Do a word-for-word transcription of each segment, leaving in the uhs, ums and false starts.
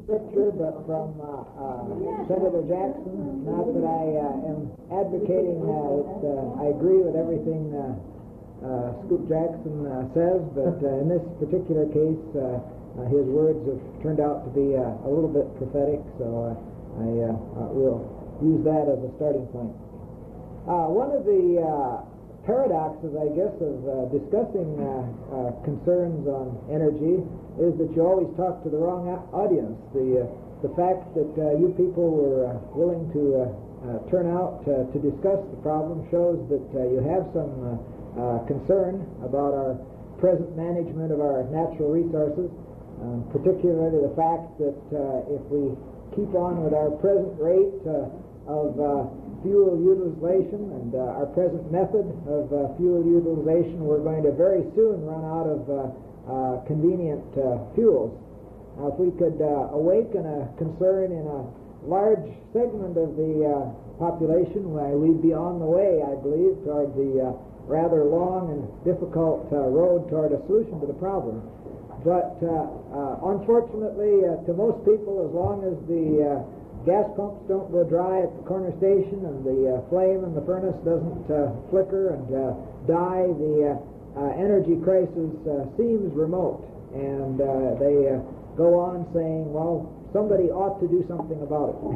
Scripture, but from uh, uh, Senator Jackson. Not that I uh, am advocating uh, that uh, I agree with everything uh, uh, Scoop Jackson uh, says, but uh, in this particular case, uh, uh, his words have turned out to be uh, a little bit prophetic, so uh, I uh, uh, will use that as a starting point. Uh, one of the uh, paradoxes, I guess, of uh, discussing uh, uh, concerns on energy is that you always talk to the wrong audience. The uh, the fact that uh, you people were uh, willing to uh, uh, turn out uh, to discuss the problem shows that uh, you have some uh, uh, concern about our present management of our natural resources, um, particularly the fact that uh, if we keep on with our present rate uh, of uh, fuel utilization and uh, our present method of uh, fuel utilization, we're going to very soon run out of uh, uh, convenient uh, fuels. Now, if we could uh, awaken a concern in a large segment of the uh, population, why, we'd be on the way, I believe, toward the uh, rather long and difficult uh, road toward a solution to the problem. But uh, uh, unfortunately, uh, to most people, as long as the uh, gas pumps don't go dry at the corner station and the uh, flame in the furnace doesn't uh, flicker and uh, die, the uh, uh, energy crisis uh, seems remote. And uh, they uh, go on saying, well, somebody ought to do something about it.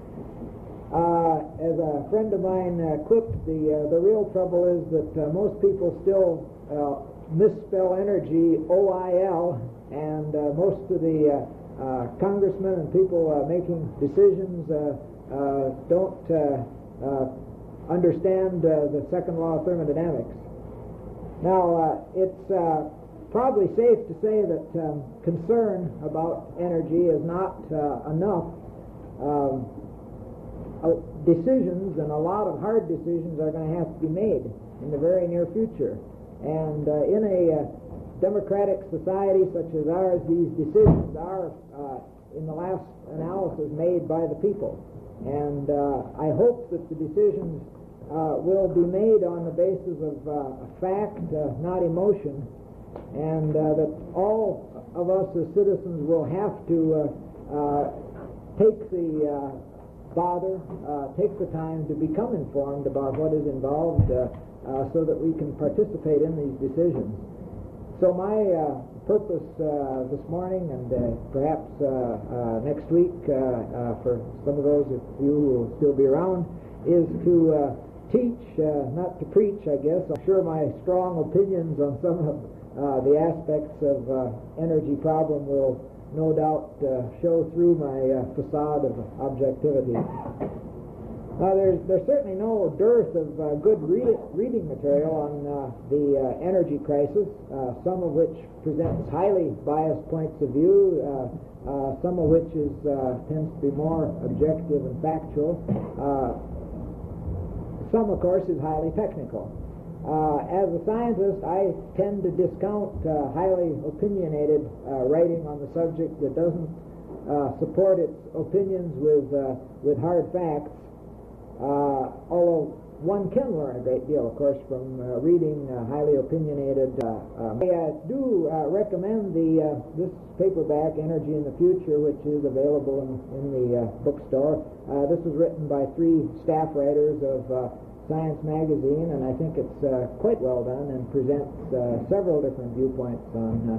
Uh, as a friend of mine uh, quipped, the, uh, the real trouble is that uh, most people still uh, misspell energy O I L, and uh, most of the uh, Uh, congressmen and people uh, making decisions uh, uh, don't uh, uh, understand uh, the second law of thermodynamics. Now, uh, it's uh, probably safe to say that um, concern about energy is not uh, enough. Um, uh, decisions, and a lot of hard decisions, are going to have to be made in the very near future. And uh, in a uh, democratic society such as ours, these decisions are, uh, in the last analysis, made by the people. And uh, I hope that the decisions uh, will be made on the basis of uh, fact, uh, not emotion, and uh, that all of us as citizens will have to uh, uh, take the uh, bother, uh, take the time to become informed about what is involved uh, uh, so that we can participate in these decisions. So my uh, purpose uh, this morning, and uh, perhaps uh, uh, next week uh, uh, for some of those of you who will still be around, is to uh, teach, uh, not to preach, I guess. I'm sure my strong opinions on some of uh, the aspects of uh, energy problem will no doubt uh, show through my uh, facade of objectivity. Now, there's, there's certainly no dearth of uh, good read reading material on uh, the uh, energy crisis, uh, some of which presents highly biased points of view, uh, uh, some of which is, uh, tends to be more objective and factual. Uh, some, of course, is highly technical. Uh, as a scientist, I tend to discount uh, highly opinionated uh, writing on the subject that doesn't uh, support its opinions with, uh, with hard facts. Uh, although one can learn a great deal, of course, from uh, reading uh, highly opinionated. Uh, um, I uh, do uh, recommend the uh, this paperback, Energy in the Future, which is available in, in the uh, bookstore. Uh, this was written by three staff writers of uh, Science Magazine, and I think it's uh, quite well done and presents uh, several different viewpoints on uh,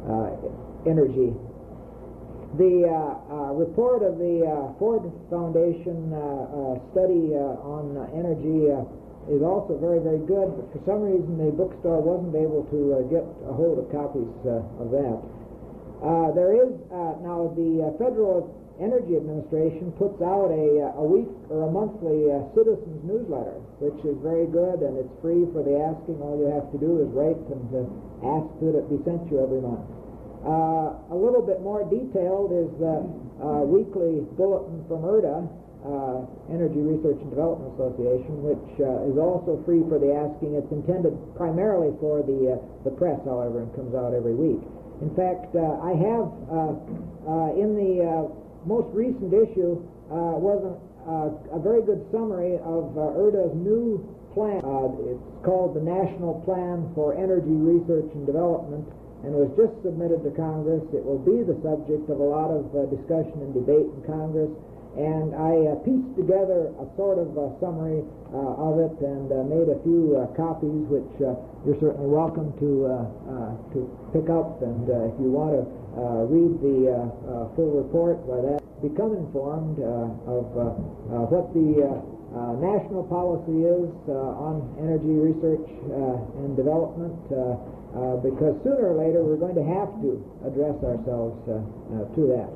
uh, energy. The uh, uh, report of the uh, Ford Foundation uh, uh, study uh, on uh, energy uh, is also very, very good, but for some reason the bookstore wasn't able to uh, get a hold of copies uh, of that. Uh, there is, uh, now the uh, Federal Energy Administration puts out a, a week or a monthly uh, citizens newsletter, which is very good, and it's free for the asking. All you have to do is write and uh, ask that it be sent you every month. Uh, a little bit more detailed is the uh, weekly bulletin from E R D A, uh, Energy Research and Development Association, which uh, is also free for the asking. It's intended primarily for the, uh, the press, however, and comes out every week. In fact, uh, I have, uh, uh, in the uh, most recent issue, uh, was a, uh, a very good summary of uh, E R D A's new plan. Uh, it's called the National Plan for Energy Research and Development. and was just submitted to Congress. It will be the subject of a lot of uh, discussion and debate in Congress, and I uh, pieced together a sort of uh, summary uh, of it and uh, made a few uh, copies, which uh, you're certainly welcome to uh, uh, to pick up, and uh, if you want to uh, read the uh, uh, full report, by that become informed uh, of uh, uh, what the uh, uh, national policy is uh, on energy research uh, and development, uh, uh, because sooner or later we're going to have to address ourselves uh, uh, to that.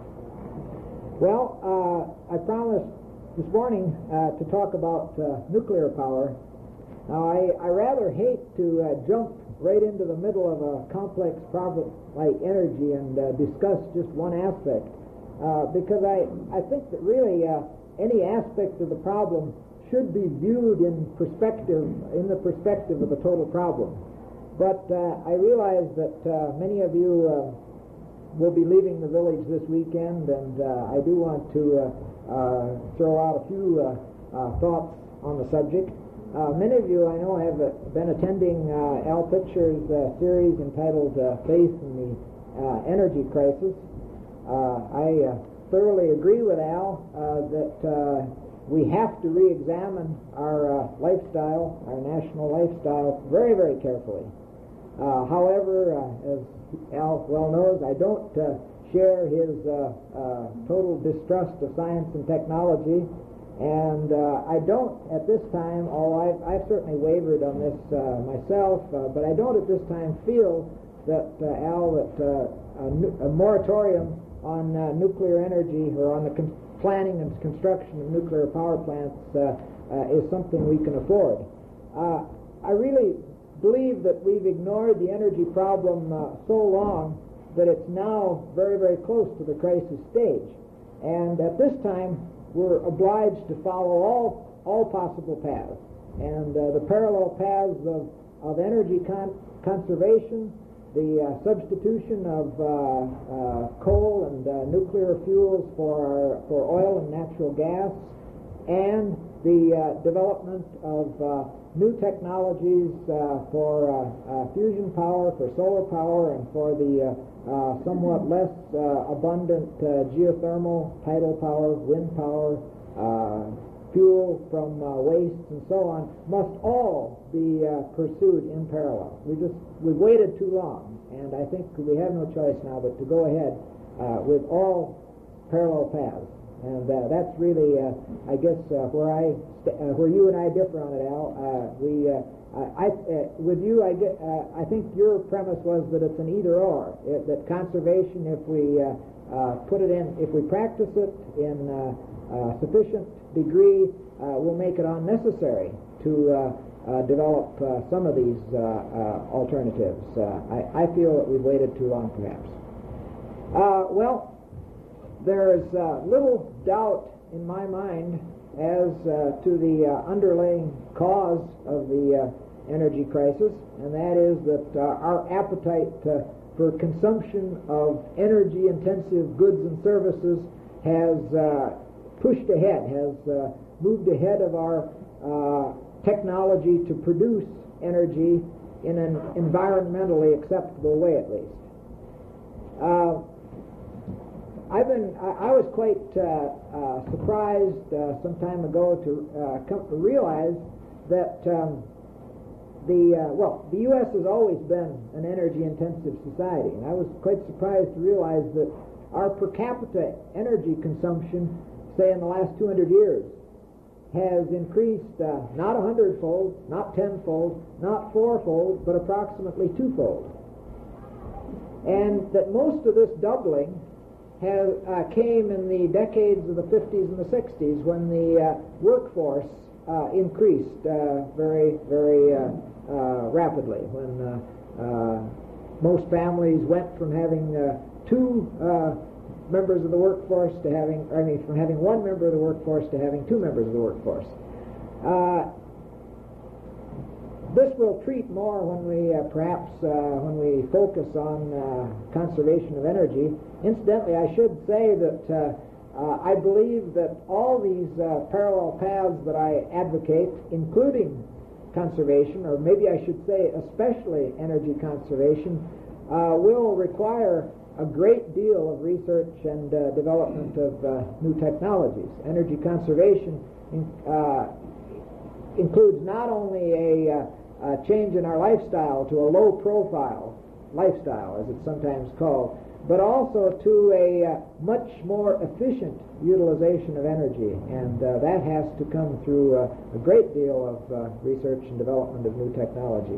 Well, uh, I promised this morning uh, to talk about uh, nuclear power. Now, I, I rather hate to uh, jump right into the middle of a complex problem like energy and uh, discuss just one aspect, uh, because I, I think that really uh, any aspect of the problem should be viewed in perspective, in the perspective of the total problem. But uh, I realize that uh, many of you uh, will be leaving the village this weekend, and uh, I do want to uh, uh, throw out a few uh, uh, thoughts on the subject. Uh, many of you I know have uh, been attending uh, Al Pitcher's uh, series entitled uh, Faith in the uh, Energy Crisis. Uh, I uh, thoroughly agree with Al uh, that uh, we have to re-examine our uh, lifestyle, our national lifestyle, very, very carefully. Uh, however, uh, as Al well knows, I don't uh, share his uh, uh, total distrust of science and technology, and uh, I don't at this time, although I've, I've certainly wavered on this uh, myself, uh, but I don't at this time feel that, uh, Al, that uh, a, nu- a moratorium on uh, nuclear energy or on the con- planning and construction of nuclear power plants uh, uh, is something we can afford. Uh, I really believe that we've ignored the energy problem uh, so long that it's now very, very close to the crisis stage. And at this time, we're obliged to follow all, all possible paths. And uh, the parallel paths of, of energy con- conservation, the uh, substitution of uh, uh, coal and uh, nuclear fuels for, our, for oil and natural gas, and the uh, development of uh, new technologies uh, for uh, uh, fusion power, for solar power, and for the uh, uh, somewhat less uh, abundant uh, geothermal, tidal power, wind power, uh, fuel from uh, wastes, and so on, must all be uh, pursued in parallel. We just we've waited too long, and I think we have no choice now but to go ahead uh, with all parallel paths. And uh, that's really, uh, I guess, uh, where I, st- uh, where you and I differ on it, Al. Uh, we, uh, I, uh, with you, I get, uh, I think your premise was that it's an either-or. It, that conservation, if we uh, uh, put it in, if we practice it in uh, uh, sufficient degree, uh, will make it unnecessary to uh, uh, develop uh, some of these uh, uh, alternatives. Uh, I, I feel that we've waited too long, perhaps. Uh, well. There's uh, little doubt in my mind as uh, to the uh, underlying cause of the uh, energy crisis, and that is that uh, our appetite uh, for consumption of energy-intensive goods and services has uh, pushed ahead, has uh, moved ahead of our uh, technology to produce energy in an environmentally acceptable way, at least. Uh, I've been, I, I was quite uh, uh, surprised uh, some time ago to uh, come to realize that um, the, uh, well, the U S has always been an energy-intensive society, and I was quite surprised to realize that our per capita energy consumption, say in the last two hundred years, has increased uh, not a hundredfold, not tenfold, not fourfold, but approximately twofold. And that most of this doubling Have, uh, came in the decades of the fifties and the sixties, when the uh, workforce uh, increased uh, very, very uh, uh, rapidly, when uh, uh, most families went from having uh, two uh, members of the workforce to having, I mean, from having one member of the workforce to having two members of the workforce. Uh, This will treat more when we uh, perhaps uh, when we focus on uh, conservation of energy. Incidentally, I should say that uh, uh, I believe that all these uh, parallel paths that I advocate, including conservation, or maybe I should say especially energy conservation, uh, will require a great deal of research and uh, development of uh, new technologies. Energy conservation in, uh, includes not only a, uh, a change in our lifestyle to a low-profile lifestyle, as it's sometimes called, but also to a uh, much more efficient utilization of energy, and uh, that has to come through uh, a great deal of uh, research and development of new technology.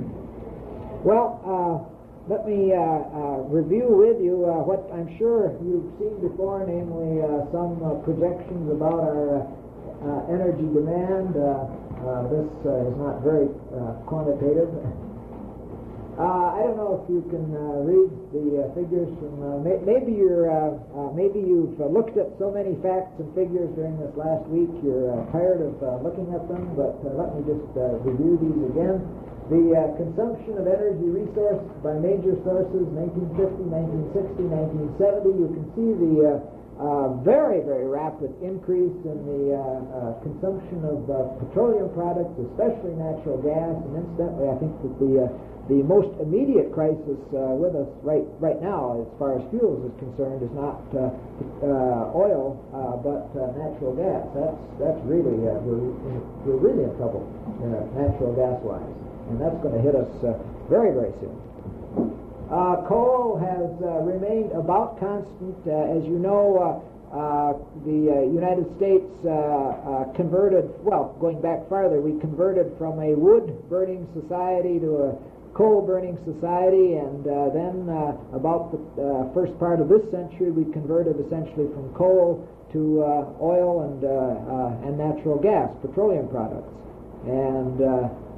Well, uh, let me uh, uh, review with you uh, what I'm sure you've seen before, namely uh, some uh, projections about our uh, uh, energy demand. Uh, uh, this uh, is not very uh, quantitative. Uh, I don't know if you can uh, read the uh, figures from. Uh, may, maybe you're. Uh, uh, maybe you've uh, looked at so many facts and figures during this last week. You're uh, tired of uh, looking at them. But uh, let me just uh, review these again. The uh, consumption of energy resource by major sources: nineteen fifty, nineteen sixty, nineteen seventy. You can see the uh, uh, very, very rapid increase in the uh, uh, consumption of uh, petroleum products, especially natural gas. And incidentally, I think that the uh, The most immediate crisis uh, with us right right now, as far as fuels is concerned, is not uh, uh, oil, uh, but uh, natural gas. That's that's really uh, we're we're really in trouble, uh, natural gas wise, and that's going to hit us uh, very very soon. Uh, coal has uh, remained about constant, uh, as you know. Uh, Uh, the uh, United States uh, uh, converted, well, going back farther, we converted from a wood-burning society to a coal-burning society, and uh, then uh, about the uh, first part of this century, we converted essentially from coal to uh, oil and, uh, uh, and natural gas, petroleum products. And uh,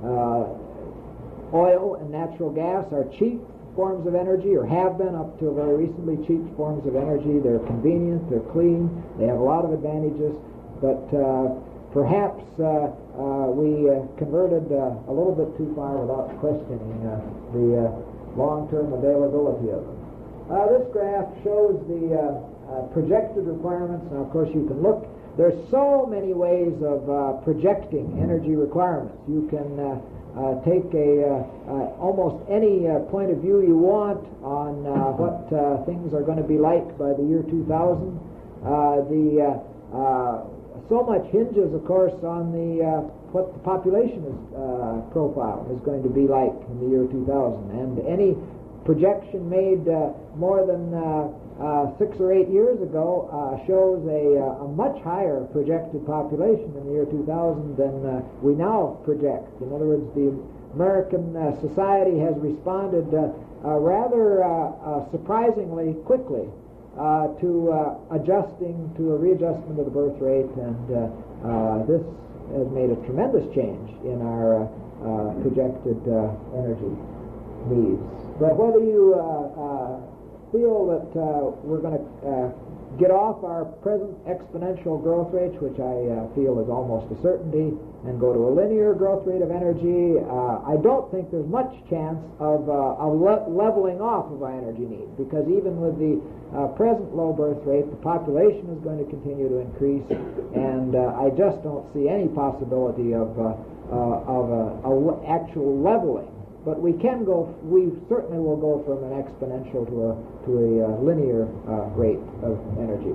uh, oil and natural gas are cheap forms of energy, or have been up till very recently, cheap forms of energy. They're convenient, they're clean, they have a lot of advantages, but uh, perhaps uh, uh, we uh, converted uh, a little bit too far without questioning uh, the uh, long-term availability of them. Uh, this graph shows the uh, uh, projected requirements. Now, of course, you can look. There's so many ways of uh, projecting energy requirements. You can uh, Uh, take a uh, uh, almost any uh, point of view you want on uh, what uh, things are going to be like by the year two thousand. Uh, the uh, uh, so much hinges, of course, on the uh, what the population is, uh, profile is going to be like in the year two thousand, and any projection made uh, more than uh, uh, six or eight years ago uh, shows a, a much higher projected population in the year two thousand than uh, we now project. In other words, the American uh, society has responded uh, uh, rather uh, uh, surprisingly quickly uh, to uh, adjusting to a readjustment of the birth rate, and uh, uh, this has made a tremendous change in our uh, uh, projected uh, energy needs. But whether you uh, uh, feel that uh, we're going to uh, get off our present exponential growth rates, which I uh, feel is almost a certainty, and go to a linear growth rate of energy, uh, I don't think there's much chance of uh, a le- leveling off of our energy needs, because even with the uh, present low birth rate, the population is going to continue to increase, and uh, I just don't see any possibility of uh, uh, of a, a le- actual leveling. But we can go, we certainly will go from an exponential to a, to a uh, linear uh, rate of energy.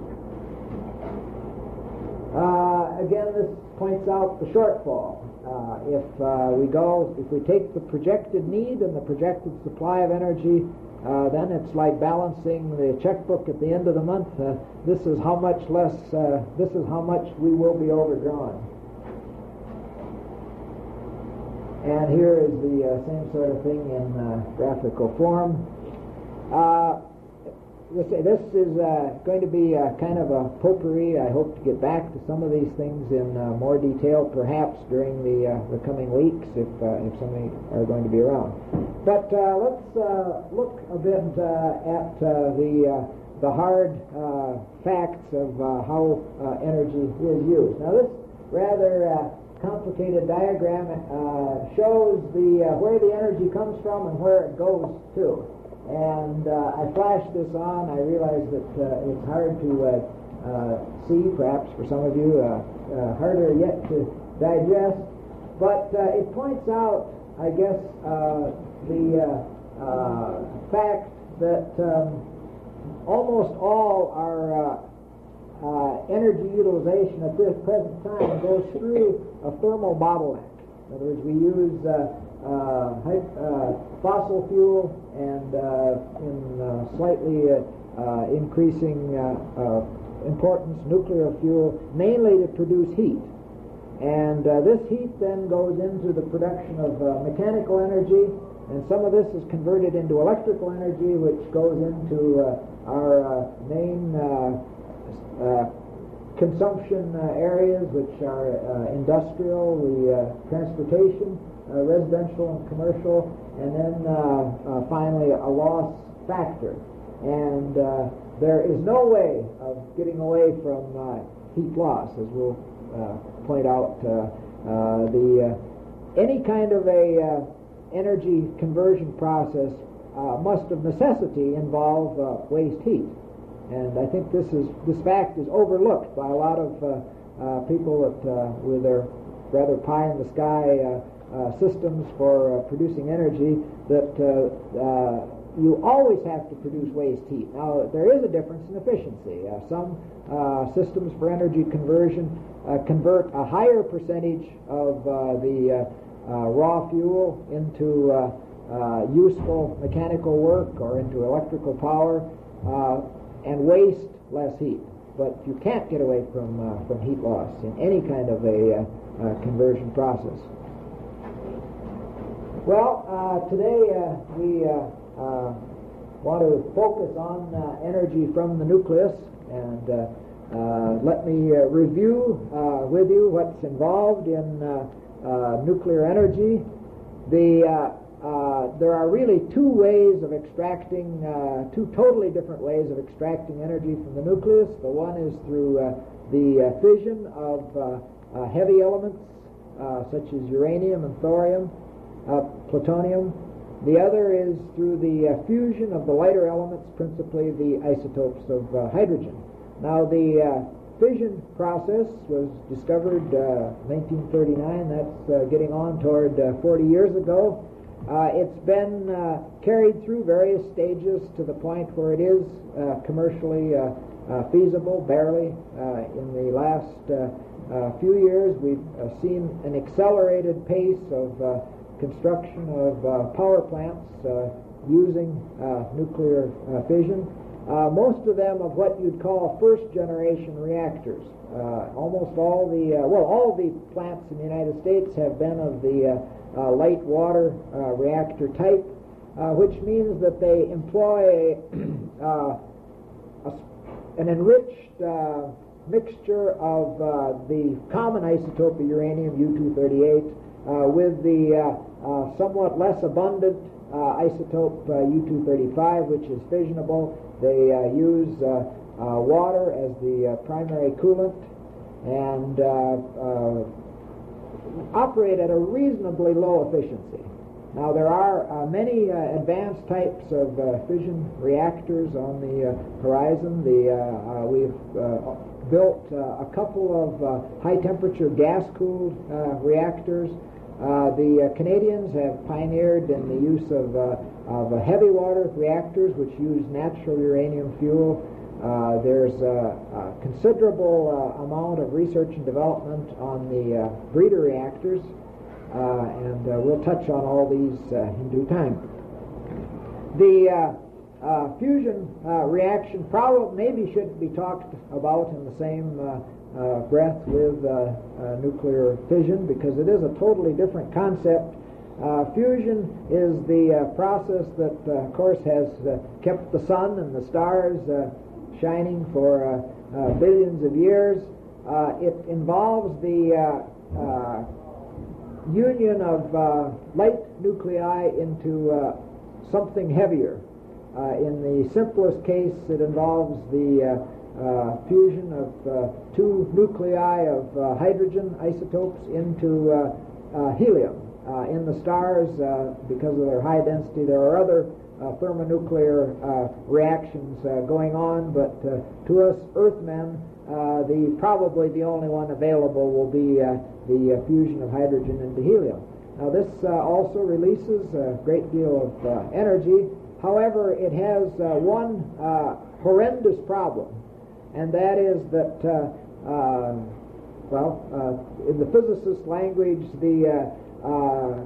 Uh, again, this points out the shortfall. Uh, if uh, we go, if we take the projected need and the projected supply of energy, uh, then it's like balancing the checkbook at the end of the month. Uh, this is how much less, uh, this is how much we will be overdrawn. And here is the uh, same sort of thing in uh, graphical form. Uh, let's say this is uh, going to be uh, kind of a potpourri. I hope to get back to some of these things in uh, more detail, perhaps during the uh, the coming weeks, if uh, if some are going to be around. But uh, let's uh, look a bit uh, at uh, the uh, the hard uh, facts of uh, how uh, energy is used. Now, this rather uh, complicated diagram uh, shows the uh, where the energy comes from and where it goes to. And uh, I flashed this on. I realize that uh, it's hard to uh, uh, see, perhaps for some of you, uh, uh, harder yet to digest. But uh, it points out, I guess, uh, the uh, uh, fact that um, almost all our uh, uh, energy utilization at this present time goes through a thermal bottleneck. In other words, we use uh, uh, uh, fossil fuel and uh, in uh, slightly uh, uh, increasing uh, uh, importance, nuclear fuel, mainly to produce heat. And uh, this heat then goes into the production of uh, mechanical energy, and some of this is converted into electrical energy, which goes into uh, our uh, main uh, uh, consumption uh, areas, which are uh, industrial, the uh, transportation, uh, residential and commercial, and then uh, uh, finally a loss factor. And uh, there is no way of getting away from uh, heat loss, as we'll uh, point out. Uh, uh, the uh, any kind of a uh, energy conversion process uh, must of necessity involve uh, waste heat. And I think this is this fact is overlooked by a lot of uh, uh, people that, uh, with their rather pie-in-the-sky uh, uh, systems for uh, producing energy, that uh, uh, you always have to produce waste heat. Now, there is a difference in efficiency. Uh, some uh, systems for energy conversion uh, convert a higher percentage of uh, the uh, uh, raw fuel into uh, uh, useful mechanical work or into electrical power, uh, and waste less heat. But you can't get away from uh, from heat loss in any kind of a uh, uh, conversion process. Well, uh, today uh, we uh, uh, want to focus on uh, energy from the nucleus, and uh, uh, let me uh, review uh, with you what's involved in uh, uh, nuclear energy. The uh, Uh, there are really two ways of extracting, uh, two totally different ways of extracting energy from the nucleus. The one is through uh, the uh, fission of uh, uh, heavy elements uh, such as uranium and thorium, uh, plutonium. The other is through the uh, fusion of the lighter elements, principally the isotopes of uh, hydrogen. Now, the uh, fission process was discovered uh, nineteen thirty-nine. That's uh, getting on toward uh, forty years ago. Uh, it's been uh, carried through various stages to the point where it is uh, commercially uh, uh, feasible, barely. Uh, in the last uh, uh, few years, we've uh, seen an accelerated pace of uh, construction of uh, power plants uh, using uh, nuclear uh, fission. Uh, most of them of what you'd call first-generation reactors. Uh, almost all the, uh, well, all the plants in the United States have been of the uh, Uh, light water uh, reactor type, uh, which means that they employ uh, a, an enriched uh, mixture of uh, the common isotope of uranium, U two thirty-eight, uh, with the uh, uh, somewhat less abundant uh, isotope uh, U two thirty-five, which is fissionable. They uh, use uh, uh, water as the uh, primary coolant, and uh, uh, operate at a reasonably low efficiency. Now, there are uh, many uh, advanced types of uh, fission reactors on the uh, horizon. The, uh, uh, we've uh, built uh, a couple of uh, high-temperature gas-cooled uh, reactors. Uh, the uh, Canadians have pioneered in the use of, uh, of uh, heavy water reactors, which use natural uranium fuel. Uh, there's a, a considerable uh, amount of research and development on the uh, breeder reactors, uh, and uh, we'll touch on all these uh, in due time. The uh, uh, fusion uh, reaction probably maybe should be talked about in the same uh, uh, breath with uh, uh, nuclear fission, because it is a totally different concept. Uh, fusion is the uh, process that, uh, of course, has uh, kept the sun and the stars uh, shining for uh, uh, billions of years. Uh, it involves the uh, uh, union of uh, light nuclei into uh, something heavier. Uh, in the simplest case, it involves the uh, uh, fusion of uh, two nuclei of uh, hydrogen isotopes into uh, uh, helium. Uh, in the stars, uh, because of their high density, there are other Uh, thermonuclear uh, reactions uh, going on, but uh, to us Earthmen, uh, the probably the only one available will be uh, the uh, fusion of hydrogen into helium. Now this uh, also releases a great deal of uh, energy. However, it has uh, one uh, horrendous problem, and that is that, uh, uh, well, uh, in the physicist language, the uh, uh,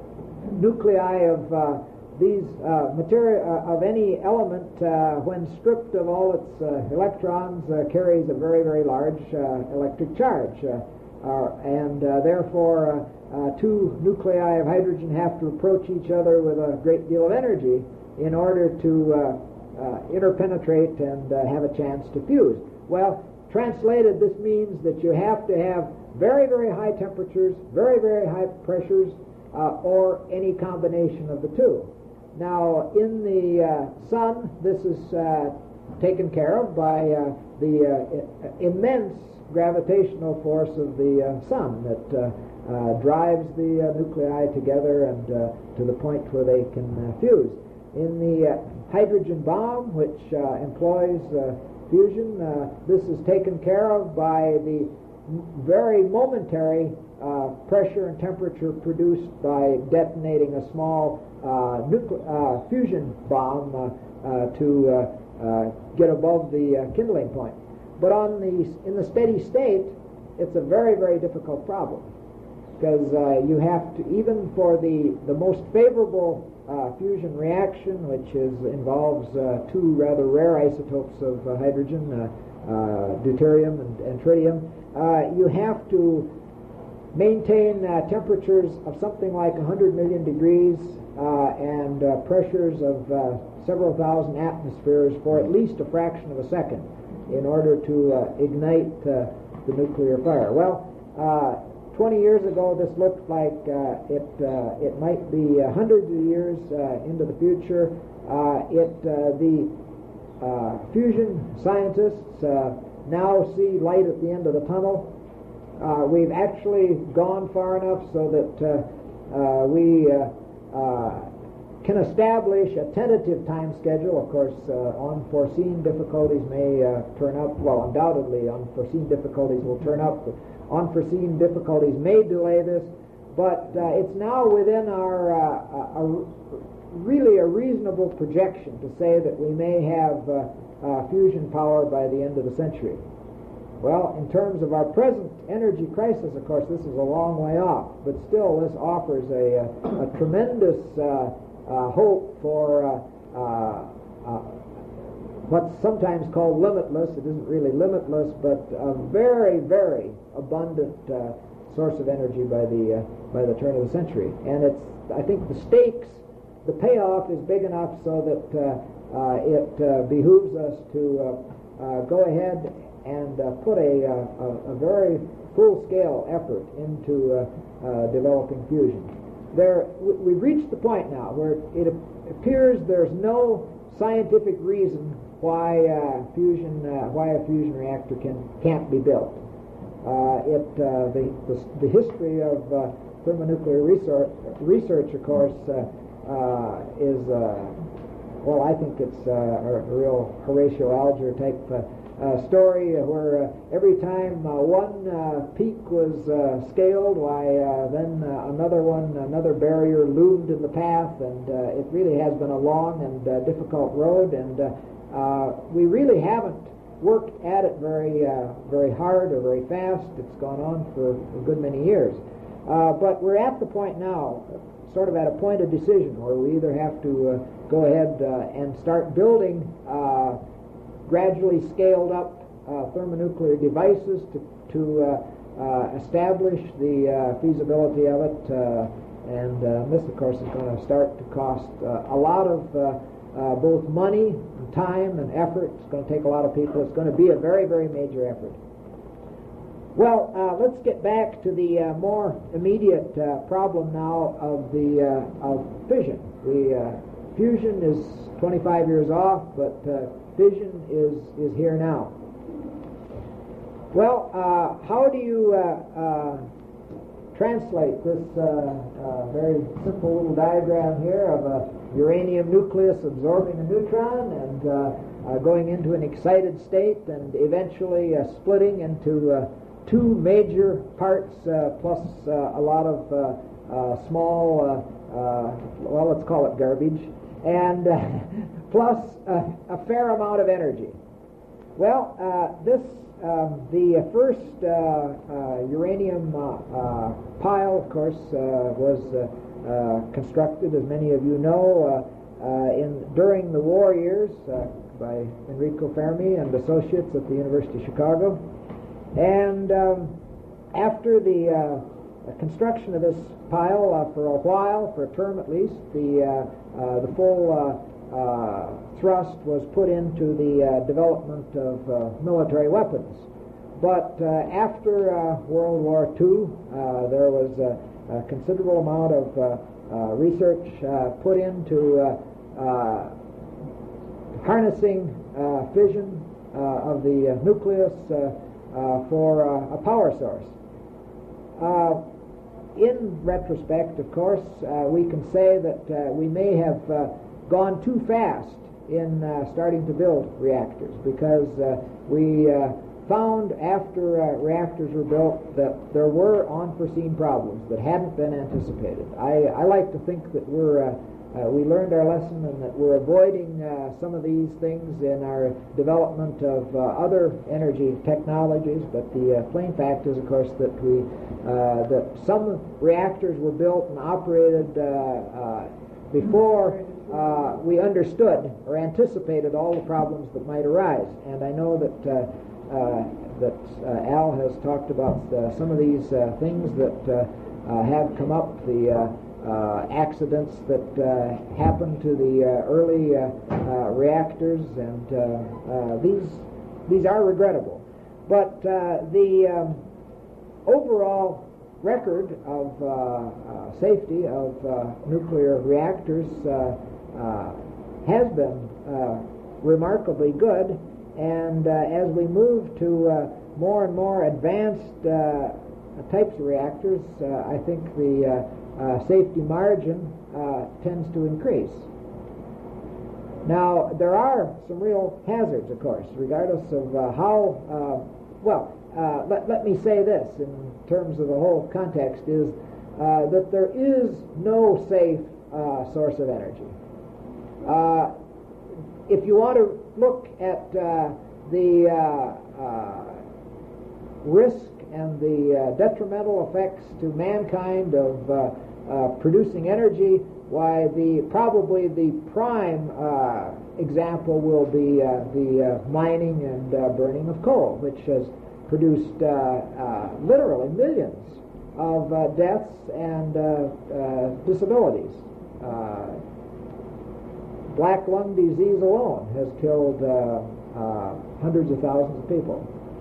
nuclei of uh, these uh, material uh, of any element, uh, when stripped of all its uh, electrons, uh, carries a very, very large uh, electric charge, uh, uh, and uh, therefore uh, uh, two nuclei of hydrogen have to approach each other with a great deal of energy in order to uh, uh, interpenetrate and uh, have a chance to fuse. Well, translated, this means that you have to have very, very high temperatures, very, very high pressures, uh, or any combination of the two. Now, in the uh, sun, this is uh, taken care of by uh, the uh, immense gravitational force of the uh, sun that uh, uh, drives the uh, nuclei together and uh, to the point where they can uh, fuse. In the uh, hydrogen bomb, which uh, employs uh, fusion, uh, this is taken care of by the very momentary uh, pressure and temperature produced by detonating a small uh, nucle- uh, fusion bomb uh, uh, to uh, uh, get above the uh, kindling point. But on the in the steady state, it's a very, very difficult problem, because uh, you have to, even for the, the most favorable Uh, fusion reaction, which is involves uh, two rather rare isotopes of uh, hydrogen, uh, uh, deuterium and, and tritium, uh, you have to maintain uh, temperatures of something like one hundred million degrees uh, and uh, pressures of uh, several thousand atmospheres for at least a fraction of a second in order to uh, ignite uh, the nuclear fire. Well, uh, twenty years ago, this looked like uh, it uh, it might be uh, hundreds of years uh, into the future. Uh, it uh, the uh, fusion scientists uh, now see light at the end of the tunnel. Uh, we've actually gone far enough so that uh, uh, we uh, uh, can establish a tentative time schedule. Of course, uh, unforeseen difficulties may uh, turn up. Well, undoubtedly, unforeseen difficulties will turn up. Unforeseen difficulties may delay this, but uh, it's now within our uh, a, a really a reasonable projection to say that we may have uh, uh, fusion power by the end of the century. Well, in terms of our present energy crisis, of course, this is a long way off, but still this offers a, a, a tremendous uh, uh, hope for uh, uh, uh, what's sometimes called limitless. It isn't really limitless, but a very, very abundant uh, source of energy by the uh, by the turn of the century. And it's, I think, the stakes, the payoff is big enough so that uh, uh, it uh, behooves us to uh, uh, go ahead and uh, put a, a, a very full-scale effort into uh, uh, developing fusion. There, we've reached the point now where it appears there's no scientific reason why uh, fusion, uh, why a fusion reactor can can't be built. Uh, it uh, the, the the history of uh, thermonuclear research, research, of course, uh, uh, is uh, well, I think it's uh, a, a real Horatio Alger type uh, uh, story where uh, every time uh, one uh, peak was uh, scaled, why uh, then uh, another one, another barrier loomed in the path, and uh, it really has been a long and uh, difficult road, and uh, Uh, we really haven't worked at it very uh, very hard or very fast. It's gone on for a good many years. Uh, but we're at the point now, sort of at a point of decision, where we either have to uh, go ahead uh, and start building uh, gradually scaled up uh, thermonuclear devices to, to uh, uh, establish the uh, feasibility of it. Uh, and uh, this, of course, is going to start to cost uh, a lot of uh, uh, both money, time and effort. It's going to take a lot of people. It's going to be a very, very major effort. Well, uh, let's get back to the uh, more immediate uh, problem now of the uh, of fission. The uh, fusion is twenty-five years off, but uh, fission is is here now. Well, uh, how do you uh, uh, translate this uh, uh, very simple little diagram here of a uranium nucleus absorbing a neutron and uh, uh, going into an excited state and eventually uh, splitting into uh, two major parts uh, plus uh, a lot of uh, uh, small, uh, uh, well, let's call it garbage, and uh, plus uh, a fair amount of energy. Well, uh, this um, the first uh, uh, uranium uh, uh, pile, of course, uh, was uh, uh, constructed, as many of you know, uh, uh, in during the war years uh, by Enrico Fermi and associates at the University of Chicago, and um, after the uh, construction of this pile uh, for a while, for a term at least, the uh, uh, the full uh, Uh, thrust was put into the uh, development of uh, military weapons. But uh, after uh, World War Two, uh, there was a, a considerable amount of uh, uh, research uh, put into uh, uh, harnessing uh, fission uh, of the uh, nucleus uh, uh, for uh, a power source. Uh, in retrospect, of course, uh, we can say that uh, we may have uh, gone too fast in uh, starting to build reactors, because uh, we uh, found after uh, reactors were built that there were unforeseen problems that hadn't been anticipated. I, I like to think that we're uh, uh, we learned our lesson and that we're avoiding uh, some of these things in our development of uh, other energy technologies, but the uh, plain fact is, of course, that we uh, that some reactors were built and operated uh, uh, before Uh, we understood or anticipated all the problems that might arise. And I know that uh, uh, that uh, Al has talked about uh, some of these uh, things that uh, uh, have come up, the uh, uh, accidents that uh, happened to the uh, early uh, uh, reactors, and uh, uh, these these are regrettable. But uh, the um, overall record of uh, uh, safety of uh, nuclear reactors uh, uh, has been uh, remarkably good, and uh, as we move to uh, more and more advanced uh, types of reactors, uh, I think the uh, uh, safety margin uh, tends to increase. Now, there are some real hazards, of course, regardless of uh, how, uh, well, Uh, let, let me say this in terms of the whole context, is uh, that there is no safe uh, source of energy. Uh, if you want to look at uh, the uh, uh, risk and the uh, detrimental effects to mankind of uh, uh, producing energy, why the probably the prime uh, example will be uh, the uh, mining and uh, burning of coal, which has produced uh, uh, literally millions of uh, deaths and uh, uh, disabilities. Uh, black lung disease alone has killed uh, uh, hundreds of thousands of people.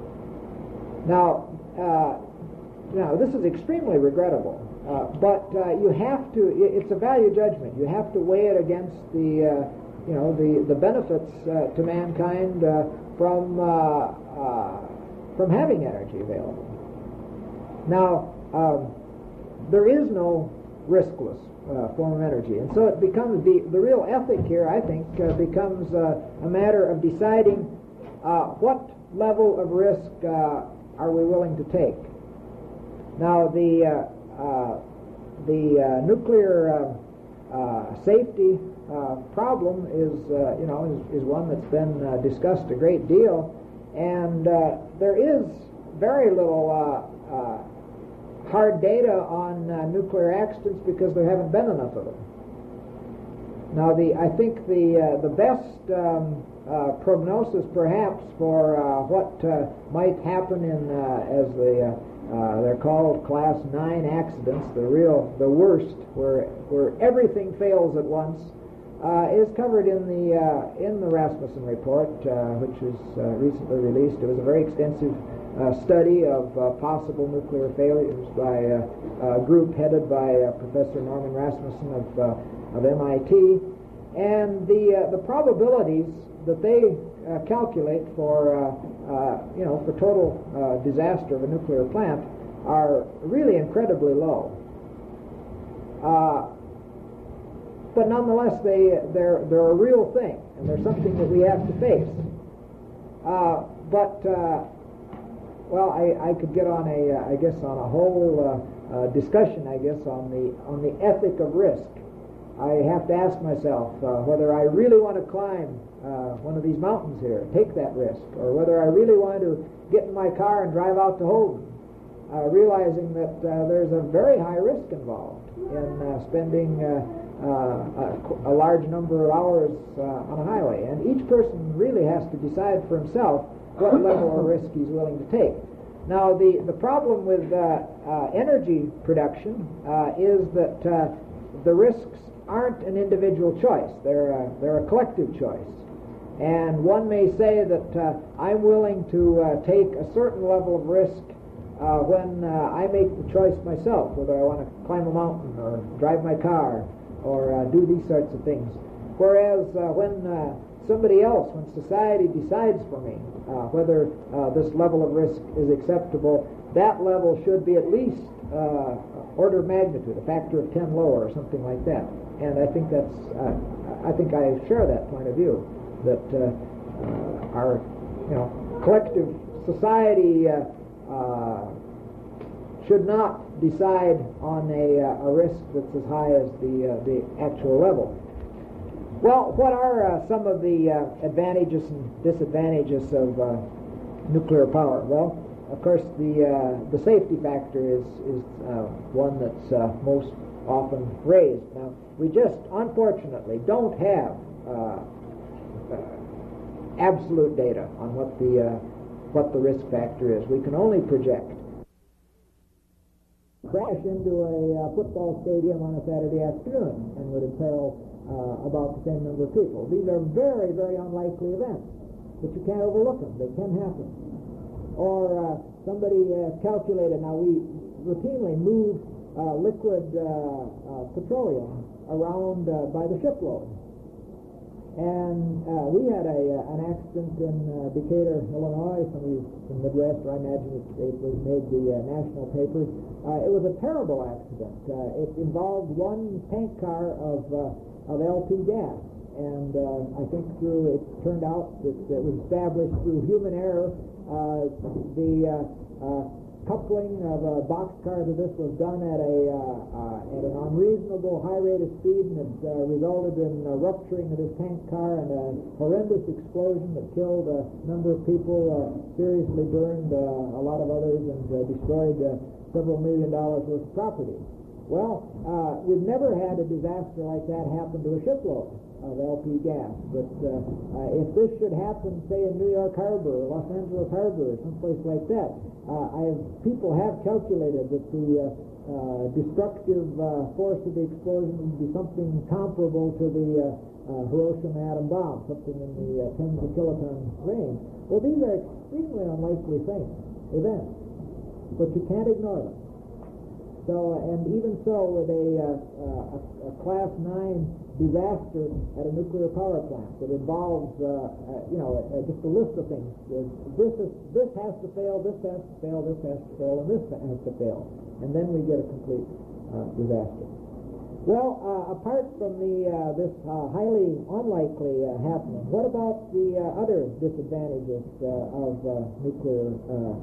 Now, uh, now this is extremely regrettable, uh, but uh, you have to. It's a value judgment. You have to weigh it against the, uh, you know, the the benefits uh, to mankind uh, from. Uh, uh, from having energy available. Now, um, there is no riskless uh, form of energy, and so it becomes the, the real ethic here, I think, uh, becomes uh, a matter of deciding uh, what level of risk uh, are we willing to take. Now, the uh, uh, the uh, nuclear uh, uh, safety uh, problem is, uh, you know, is, is one that's been uh, discussed a great deal. And uh, there is very little uh, uh, hard data on uh, nuclear accidents because there haven't been enough of them. Now, the I think the uh, the best um, uh, prognosis, perhaps, for uh, what uh, might happen in uh, as the uh, uh, they're called Class Nine accidents, the real the worst, where where everything fails at once. Uh, is covered in the uh, in the Rasmussen report, uh, which was uh, recently released. It was a very extensive uh, study of uh, possible nuclear failures by uh, a group headed by uh, Professor Norman Rasmussen of uh, of M I T, and the uh, the probabilities that they uh, calculate for uh, uh, you know for total uh, disaster of a nuclear plant are really incredibly low. Uh, But nonetheless, they they're they're a real thing, and they're something that we have to face. Uh, but uh, well, I, I could get on a uh, I guess on a whole uh, uh, discussion, I guess, on the on the ethic of risk. I have to ask myself uh, whether I really want to climb uh, one of these mountains here, take that risk, or whether I really want to get in my car and drive out to Holden, uh, realizing that uh, there's a very high risk involved in uh, spending uh, uh, a, a large number of hours uh, on a highway. And each person really has to decide for himself what level of risk he's willing to take. Now, the, the problem with uh, uh, energy production uh, is that uh, the risks aren't an individual choice. They're a, they're a collective choice. And one may say that uh, I'm willing to uh, take a certain level of risk uh, when uh, I make the choice myself, whether I want to climb a mountain or drive my car or uh, do these sorts of things. Whereas uh, when uh, somebody else, when society decides for me uh, whether uh, this level of risk is acceptable, that level should be at least uh, order of magnitude, a factor of ten lower or something like that. And I think that's, uh, I think I share that point of view, that uh, uh, our, you know, collective society uh, uh, should not decide on a, uh, a risk that's as high as the uh, the actual level. Well, what are uh, some of the uh, advantages and disadvantages of uh, nuclear power? Well, of course, the uh, the safety factor is is uh, one that's uh, most often raised. Now, we just unfortunately don't have uh, uh, absolute data on what the uh, what the risk factor is. We can only project. Crash into a uh, football stadium on a Saturday afternoon and would imperil uh, about the same number of people. These are very, very unlikely events, but you can't overlook them. They can happen. Or uh, somebody uh, calculated, now we routinely move uh, liquid uh, uh, petroleum around uh, by the shipload. And uh, we had a uh, an accident in uh, Decatur, Illinois. Some of you from the Midwest, or I imagine it, it was made the uh, national papers. Uh, it was a terrible accident. Uh, it involved one tank car of uh, of L P gas, and uh, I think through it turned out that it was established through human error. Uh, the uh, uh, coupling of a boxcar to this was done at a uh, uh, at an unreasonable high rate of speed, and it uh, resulted in uh, rupturing of this tank car and a horrendous explosion that killed a number of people, uh, seriously burned uh, a lot of others, and uh, destroyed uh, several million dollars worth of property. Well, uh, we've never had a disaster like that happen to a shipload of L P gas, but uh, uh, if this should happen, say in New York Harbor or Los Angeles Harbor or someplace like that, uh, I have, people have calculated that the uh, uh, destructive uh, force of the explosion would be something comparable to the uh, uh, Hiroshima atom bomb, something in the uh, tens of kiloton range. Well, these are extremely unlikely things, events, but you can't ignore them. So, and even so, with a, uh, a, a class nine disaster at a nuclear power plant that involves, uh, uh, you know, uh, just a list of things. This is, this has to fail, this has to fail, this has to fail, and this has to fail, and then we get a complete uh, disaster. Well, uh, apart from the uh, this uh, highly unlikely uh, happening, what about the uh, other disadvantages uh, of uh, nuclear? Uh,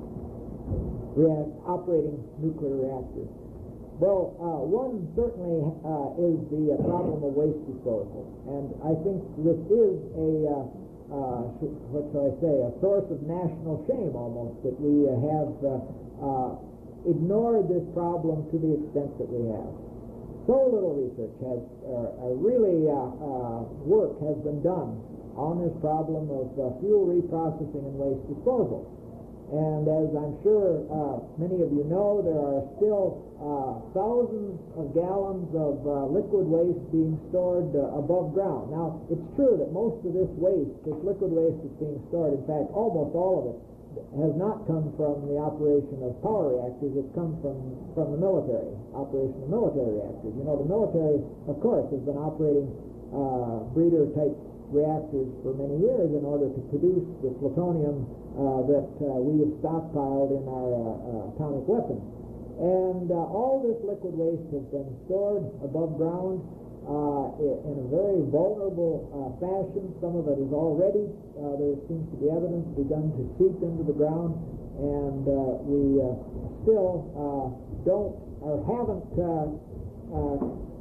React, operating nuclear reactors? Well, uh, one certainly uh, is the uh, problem of waste disposal, and I think this is a, uh, uh, what shall I say, a source of national shame almost, that we uh, have uh, uh, ignored this problem to the extent that we have. So little research has, uh, uh, really uh, uh, work has been done on this problem of uh, fuel reprocessing and waste disposal. And as I'm sure uh, many of you know, there are still uh, thousands of gallons of uh, liquid waste being stored uh, above ground. Now, it's true that most of this waste, this liquid waste that's being stored, in fact, almost all of it, has not come from the operation of power reactors. It's come from, from the military, operation of military reactors. You know, the military, of course, has been operating uh, breeder-type reactors for many years in order to produce the plutonium uh, that uh, we have stockpiled in our uh, uh, atomic weapons. And uh, all this liquid waste has been stored above ground uh, in a very vulnerable uh, fashion. Some of it is already, uh, there seems to be evidence, begun to seep into the ground, and uh, we uh, still uh, don't or haven't uh, uh,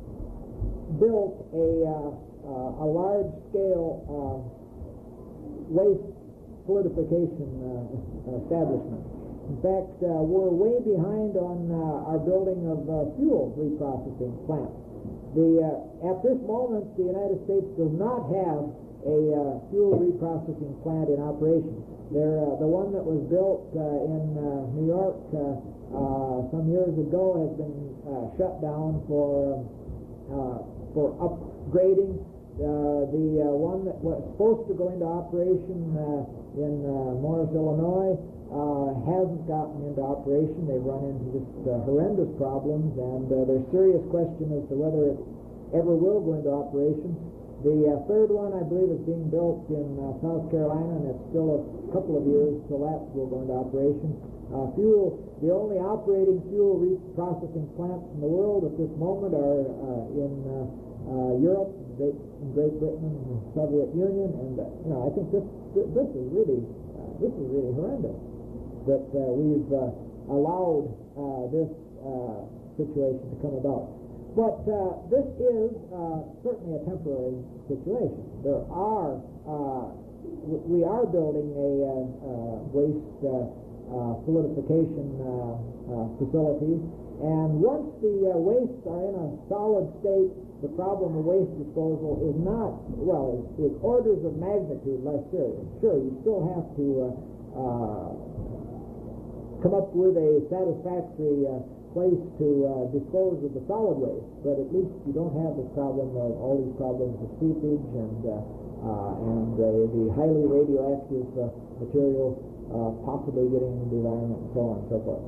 built a, uh, a large-scale uh, waste solidification uh, establishment. In fact, uh, we're way behind on uh, our building of uh, fuel reprocessing plants. The, uh, at this moment, the United States does not have a uh, fuel reprocessing plant in operation. There, uh, the one that was built uh, in uh, New York uh, uh, some years ago has been uh, shut down for uh, for upgrading. Uh, the uh, one that was supposed to go into operation uh, in uh, Morris, Illinois, uh, hasn't gotten into operation. They've run into just uh, horrendous problems, and uh, there's serious question as to whether it ever will go into operation. The uh, third one, I believe, is being built in uh, South Carolina, and it's still a couple of years till that will go into operation. Uh, fuel, the only operating fuel reprocessing plants in the world at this moment are uh, in uh, uh, Europe, Great, in Great Britain, and the Soviet Union, and uh, you know, I think this this is really uh, this is really horrendous that uh, we've uh, allowed uh, this uh, situation to come about. But uh, this is uh, certainly a temporary situation. There are uh, we are building a uh, uh, waste uh, uh, solidification uh, uh, facility, and once the uh, wastes are in a solid state, the problem of waste disposal is not, well, is, is orders of magnitude less serious. Sure, you still have to uh, uh, come up with a satisfactory uh, place to uh, dispose of the solid waste, but at least you don't have the problem of all these problems of seepage and uh, uh, and uh, the highly radioactive uh, material uh, possibly getting into the environment and so on and so forth.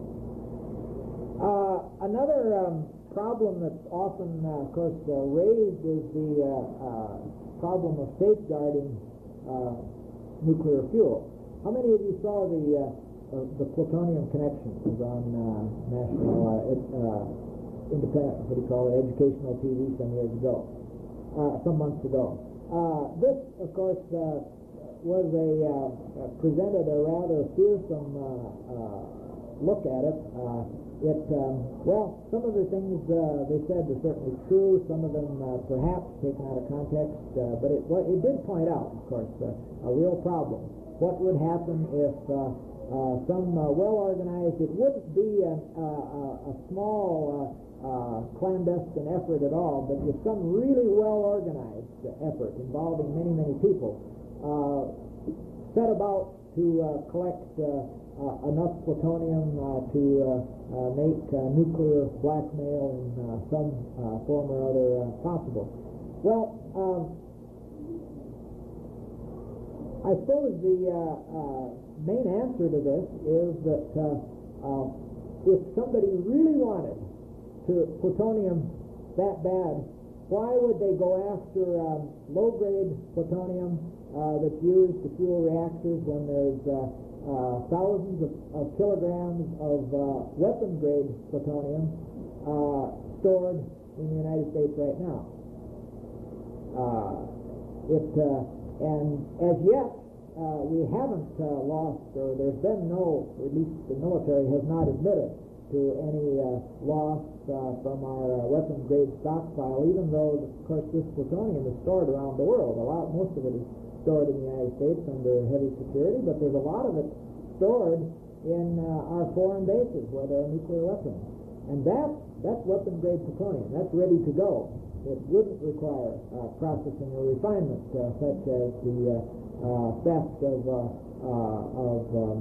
Uh, another um, problem that's often, uh, of course, uh, raised is the uh, uh, problem of safeguarding uh, nuclear fuel. How many of you saw the uh, uh, the plutonium connection? It was on uh, national uh, ed, uh, independent, what do you call it, educational T V some years ago, uh, some months ago. Uh, this, of course, uh, was a uh, presented a rather fearsome uh, uh, look at it. Uh, It, um, well, some of the things uh, they said were certainly true, some of them uh, perhaps taken out of context, uh, but it, well, it did point out, of course, uh, a real problem. What would happen if uh, uh, some uh, well-organized, it wouldn't be a, a, a small uh, uh, clandestine effort at all, but if some really well-organized effort involving many, many people uh, set about to uh, collect uh, Uh, enough plutonium uh, to uh, uh, make uh, nuclear blackmail in uh, some uh, form or other uh, possible. Well, um, I suppose the uh, uh, main answer to this is that uh, uh, if somebody really wanted to plutonium that bad, why would they go after um, low-grade plutonium uh, that's used to fuel reactors when there's uh, Uh, thousands of, of kilograms of uh, weapon-grade plutonium uh, stored in the United States right now? Uh, it uh, and as yet uh, we haven't uh, lost, or there's been no, or at least the military has not admitted to any uh, loss uh, from our uh, weapon-grade stockpile, even though, of course, this plutonium is stored around the world. A lot, most of it is stored in the United States under heavy security, but there's a lot of it stored in uh, our foreign bases where there are nuclear weapons. And that, that's weapon-grade plutonium. That's ready to go. It wouldn't require uh, processing or refinement, uh, such as the uh, uh, theft of, uh, uh, of um,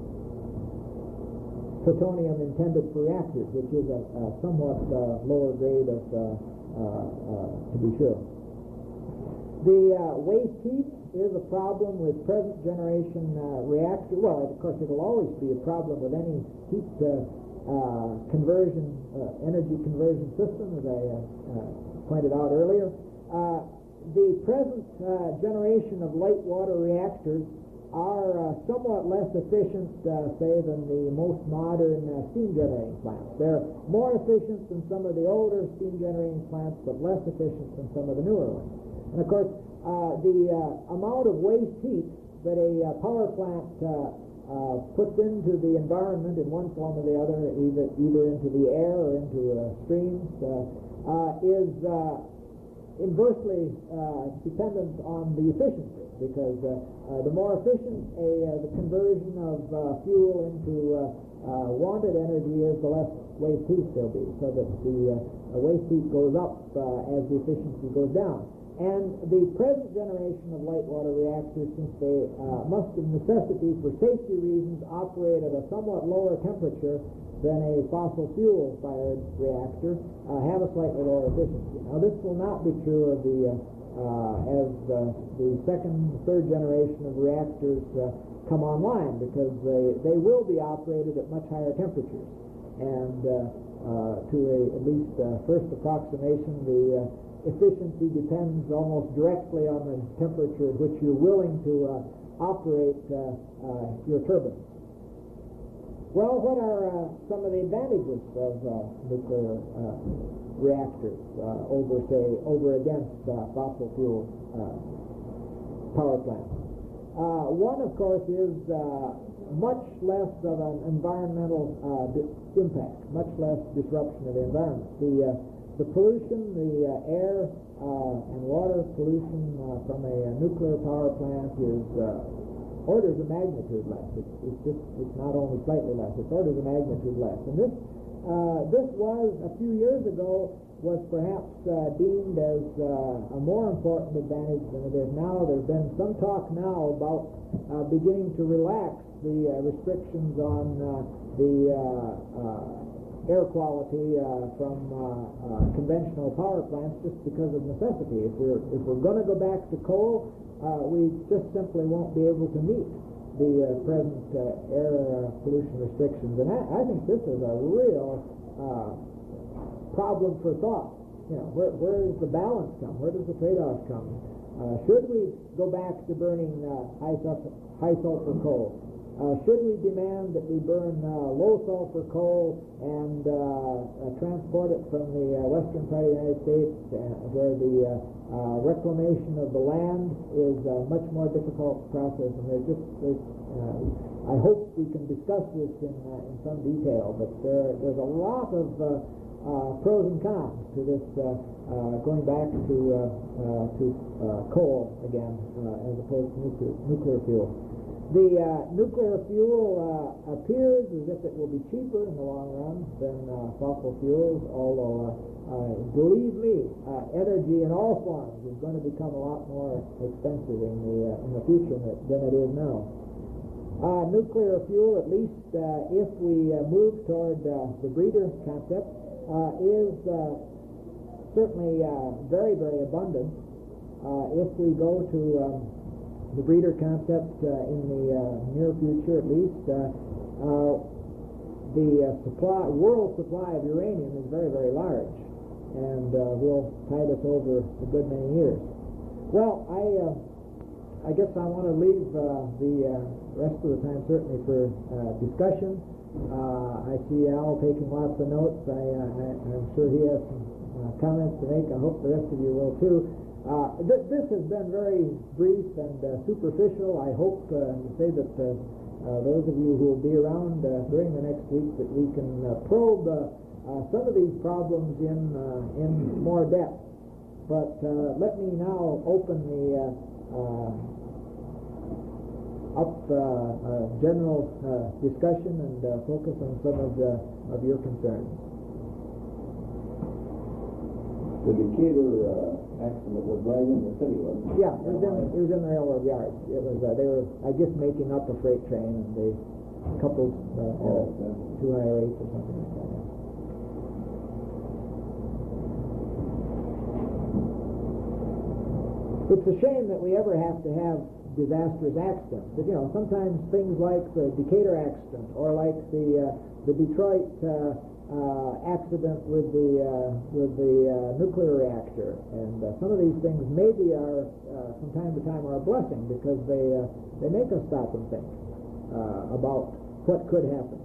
plutonium intended for reactors, which is a, a somewhat uh, lower grade of, uh, uh, uh, to be sure. The uh, waste heat is a problem with present generation uh, reactor. Well, of course, it'll always be a problem with any heat uh, uh, conversion, uh, energy conversion system, as I uh, uh, pointed out earlier. Uh, the present uh, generation of light water reactors are uh, somewhat less efficient, uh, say, than the most modern uh, steam generating plants. They're more efficient than some of the older steam generating plants, but less efficient than some of the newer ones. And of course, uh, the uh, amount of waste heat that a uh, power plant uh, uh, uh, puts into the environment in one form or the other, either either into the air or into uh, streams, uh, uh, is uh, inversely uh, dependent on the efficiency, because uh, uh, the more efficient a, uh, the conversion of uh, fuel into uh, uh, wanted energy is, the less waste heat there'll be, so that the uh, waste heat goes up uh, as the efficiency goes down. And the present generation of light water reactors, since they uh, must of necessity for safety reasons operate at a somewhat lower temperature than a fossil fuel fired reactor, uh, have a slightly lower efficiency. Now this will not be true of the uh, uh, as uh, the second, third generation of reactors uh, come online, because they, they will be operated at much higher temperatures. And uh, uh, to a at least uh, first approximation, the uh, efficiency depends almost directly on the temperature at which you're willing to uh, operate uh, uh, your turbine. Well, what are uh, some of the advantages of uh, nuclear uh, reactors uh, over, say, over against uh, fossil fuel uh, power plants? Uh, one, of course, is uh, much less of an environmental uh, di- impact, much less disruption of the environment. The uh, The pollution, the uh, air uh, and water pollution uh, from a, a nuclear power plant is uh, orders of magnitude less. It's, it's just it's not only slightly less; it's orders of magnitude less. And this uh, this was a few years ago was perhaps uh, deemed as uh, a more important advantage than it is now. There's been some talk now about uh, beginning to relax the uh, restrictions on uh, the uh, uh, air quality uh, from uh, uh, conventional power plants, just because of necessity. If we're if we're going to go back to coal, uh, we just simply won't be able to meet the uh, present uh, air uh, pollution restrictions. And I, I think this is a real uh, problem for thought. You know, where where does the balance come? Where does the trade-off come? Uh, should we go back to burning uh, high sulfur high sulfur coal? Uh, should we demand that we burn uh, low sulfur coal and uh, uh, transport it from the uh, western part of the United States, uh, where the uh, uh, reclamation of the land is a much more difficult process? And there's just, there's, uh, I hope we can discuss this in uh, in some detail, but there, there's a lot of uh, uh, pros and cons to this uh, uh, going back to uh, uh, to uh, coal again uh, as opposed to nuclear, nuclear fuel. The uh, nuclear fuel uh, appears as if it will be cheaper in the long run than uh, fossil fuels, although, uh, uh, believe me, uh, energy in all forms is going to become a lot more expensive in the uh, in the future than it is now. Uh, nuclear fuel, at least uh, if we uh, move toward uh, the breeder concept, uh, is uh, certainly uh, very, very abundant. Uh, if we go to um, the breeder concept uh, in the uh, near future, at least, uh, uh, the uh, supply, world supply of uranium is very, very large, and uh, will tide us over a good many years. Well, I, uh, I guess I want to leave uh, the uh, rest of the time certainly for uh, discussion. Uh, I see Al taking lots of notes. I, uh, I, I'm sure he has some uh, comments to make. I hope the rest of you will too. Uh, th- this has been very brief and uh, superficial. I hope uh, to say that uh, uh, those of you who will be around uh, during the next week, that we can uh, probe uh, uh, some of these problems in uh, in more depth. But uh, let me now open the uh, uh, up uh, uh, general uh, discussion and uh, focus on some of the of your concerns. The Decatur uh, accident was right in the city, wasn't it? Yeah, it was in it was in the railroad yards. It was uh, they were I guess making up a freight train, and they coupled uh, Oh, uh, two I R eights or something like that. It's a shame that we ever have to have disastrous accidents. But you know, sometimes things like the Decatur accident, or like the uh, the Detroit uh, uh, accident with the uh, with the uh, nuclear reactor, and uh, some of these things maybe are uh, from time to time are a blessing, because they uh, they make us stop and think uh, about what could happen.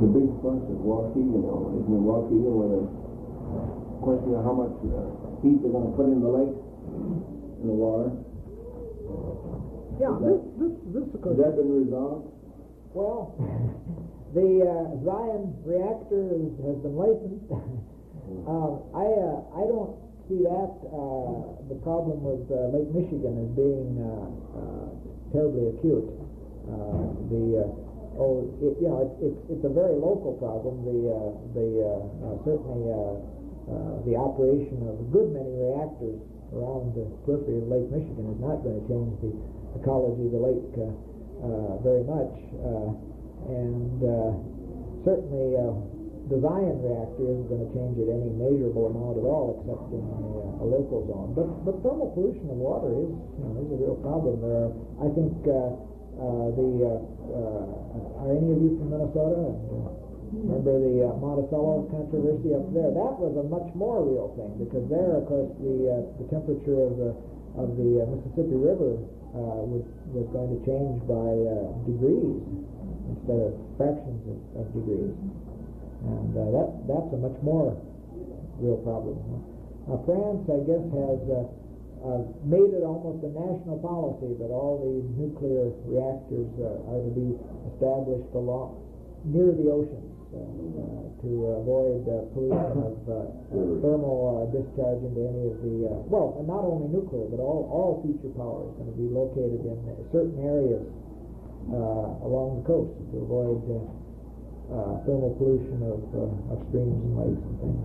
The big fuss at Waukegan, now, isn't it Waukegan, with a question of how much uh, heat they're going to put in the lake, in the water? Yeah, this, this, this of course. Has that been resolved? Well, the uh, Zion reactor is, has been licensed. uh, I uh, I don't see that uh, the problem with uh, Lake Michigan as being uh, uh, terribly acute. Uh, the uh, oh, it, you know, it, it, it's a very local problem. The uh, the uh, uh, certainly uh, uh, the operation of a good many reactors around the periphery of Lake Michigan is not going to change the ecology of the lake uh, uh, very much, uh, and uh, certainly uh, the Zion reactor isn't going to change it any measurable amount at all, except in a, a local zone. But but thermal pollution of water is you know is a real problem. There are, I think uh, uh, the uh, uh, are any of you from Minnesota? And, uh, remember the uh, Monticello controversy up there? That was a much more real thing, because there, of course, the uh, the temperature of the of the uh, Mississippi River uh, was was going to change by uh, degrees instead of fractions of, of degrees, and uh, that that's a much more real problem. Uh, France, I guess, has uh, uh, made it almost a national policy that all the nuclear reactors uh, are to be established along near the oceans. Uh, uh, to avoid uh, pollution of uh, thermal uh, discharge into any of the, uh, well, and not only nuclear, but all, all future power is going to be located in certain areas uh, along the coast to avoid uh, uh, thermal pollution of, uh, of streams and lakes and things.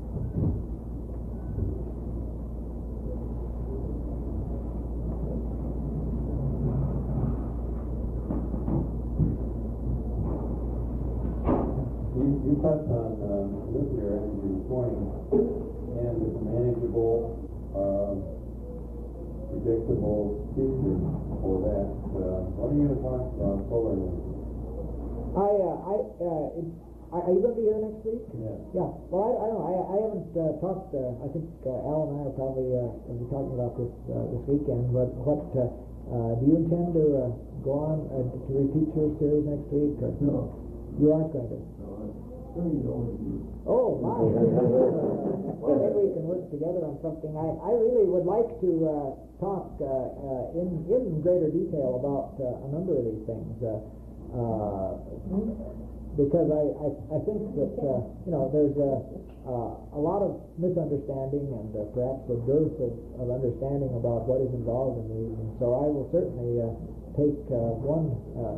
You touched on uh, nuclear energy this morning and its manageable, uh, predictable future for that. Uh, what are you going to talk about solar energy? I, uh, I, uh, it, are you going to be here next week? Yeah. Yeah. Well, I, I don't know. I, I haven't uh, talked. Uh, I think uh, Al and I are probably uh, going to be talking about this uh, this weekend. But what uh, uh, do you intend to uh, go on uh, to repeat your series next week? Or? No. You aren't going to. Oh, my. Well, maybe we can work together on something. I, I really would like to uh, talk uh, uh, in, in greater detail about uh, a number of these things. Uh, uh, because I, I, I think that, uh, you know, there's a, uh, a lot of misunderstanding and uh, perhaps a dearth of, of understanding about what is involved in these. And so I will certainly uh, take uh, one, uh,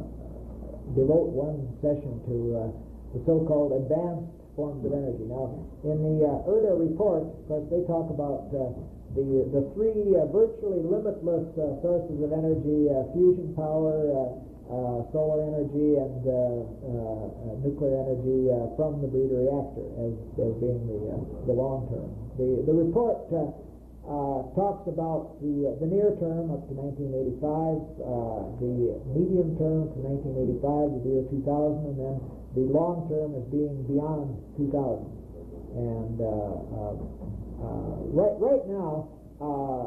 devote one session to uh, the so-called advanced forms of energy. Now, in the uh, E R D A report, of course, they talk about uh, the the three uh, virtually limitless uh, sources of energy: uh, fusion power, uh, uh, solar energy, and uh, uh, nuclear energy uh, from the breeder reactor as, as being the uh, the long term. The the report uh, uh, talks about the uh, the near term up to nineteen eighty-five, uh, the medium term from nineteen eighty-five to the year two thousand, and then the long term as being beyond two thousand. And uh, uh, uh, right right now, uh,